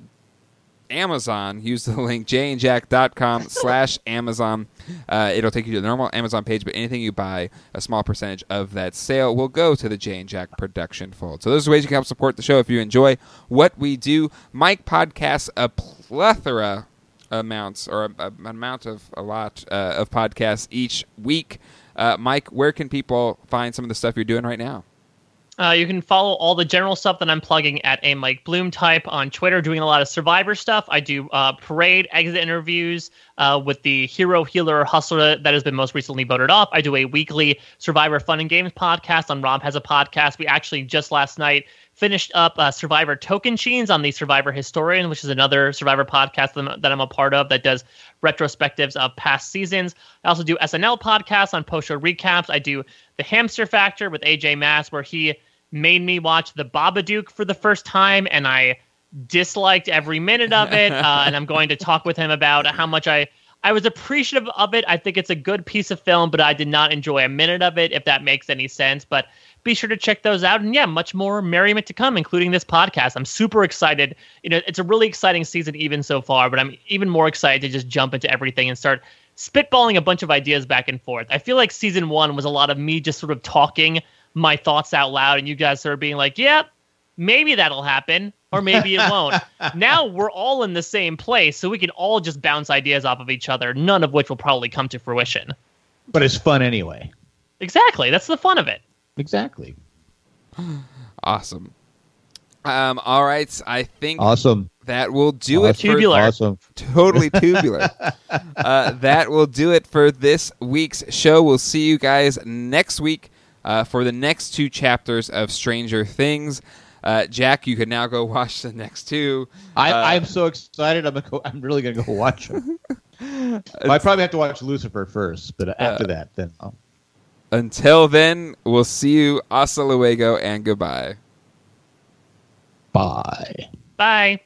Amazon, use the link jayandjack.com/Amazon. It'll take you to the normal Amazon page, but anything you buy, a small percentage of that sale will go to the Jay and Jack production fold. So those are ways you can help support the show if you enjoy what we do. Mike podcasts a plethora amounts, or a lot of podcasts each week. Mike, where can people find some of the stuff you're doing right now? You can follow all the general stuff that I'm plugging at a Mike Bloom type on Twitter, doing a lot of Survivor stuff. I do parade exit interviews with the hero, healer, hustler that has been most recently voted off. I do a weekly Survivor Fun and Games podcast on Rob Has a Podcast. We actually just last night finished up Survivor Token Sheens on the Survivor Historian, which is another Survivor podcast that I'm a part of that does retrospectives of past seasons. I also do SNL podcasts on post-show recaps. I do The Hamster Factor with AJ Mass, where he made me watch The Babadook for the first time, and I disliked every minute of it. And I'm going to talk with him about how much I was appreciative of it. I think it's a good piece of film, but I did not enjoy a minute of it, if that makes any sense. But be sure to check those out. And yeah, much more merriment to come, including this podcast. I'm super excited. It's a really exciting season even so far, but I'm even more excited to just jump into everything and start spitballing a bunch of ideas back and forth. I feel like season 1 was a lot of me just sort of talking my thoughts out loud, and you guys sort of being like, yeah, maybe that'll happen, or maybe it won't. Now we're all in the same place, so we can all just bounce ideas off of each other, none of which will probably come to fruition. But it's fun anyway. Exactly. That's the fun of it. Exactly. Awesome. All right. I think awesome. That will do it. Tubular. Awesome. Totally tubular. That will do it for this week's show. We'll see you guys next week for the next 2 chapters of Stranger Things. Jack, you can now go watch the next 2. I'm so excited. I'm really going to go watch them. I probably have to watch Lucifer first, but after that, then I'll... Until then, we'll see you. Hasta luego and goodbye. Bye. Bye.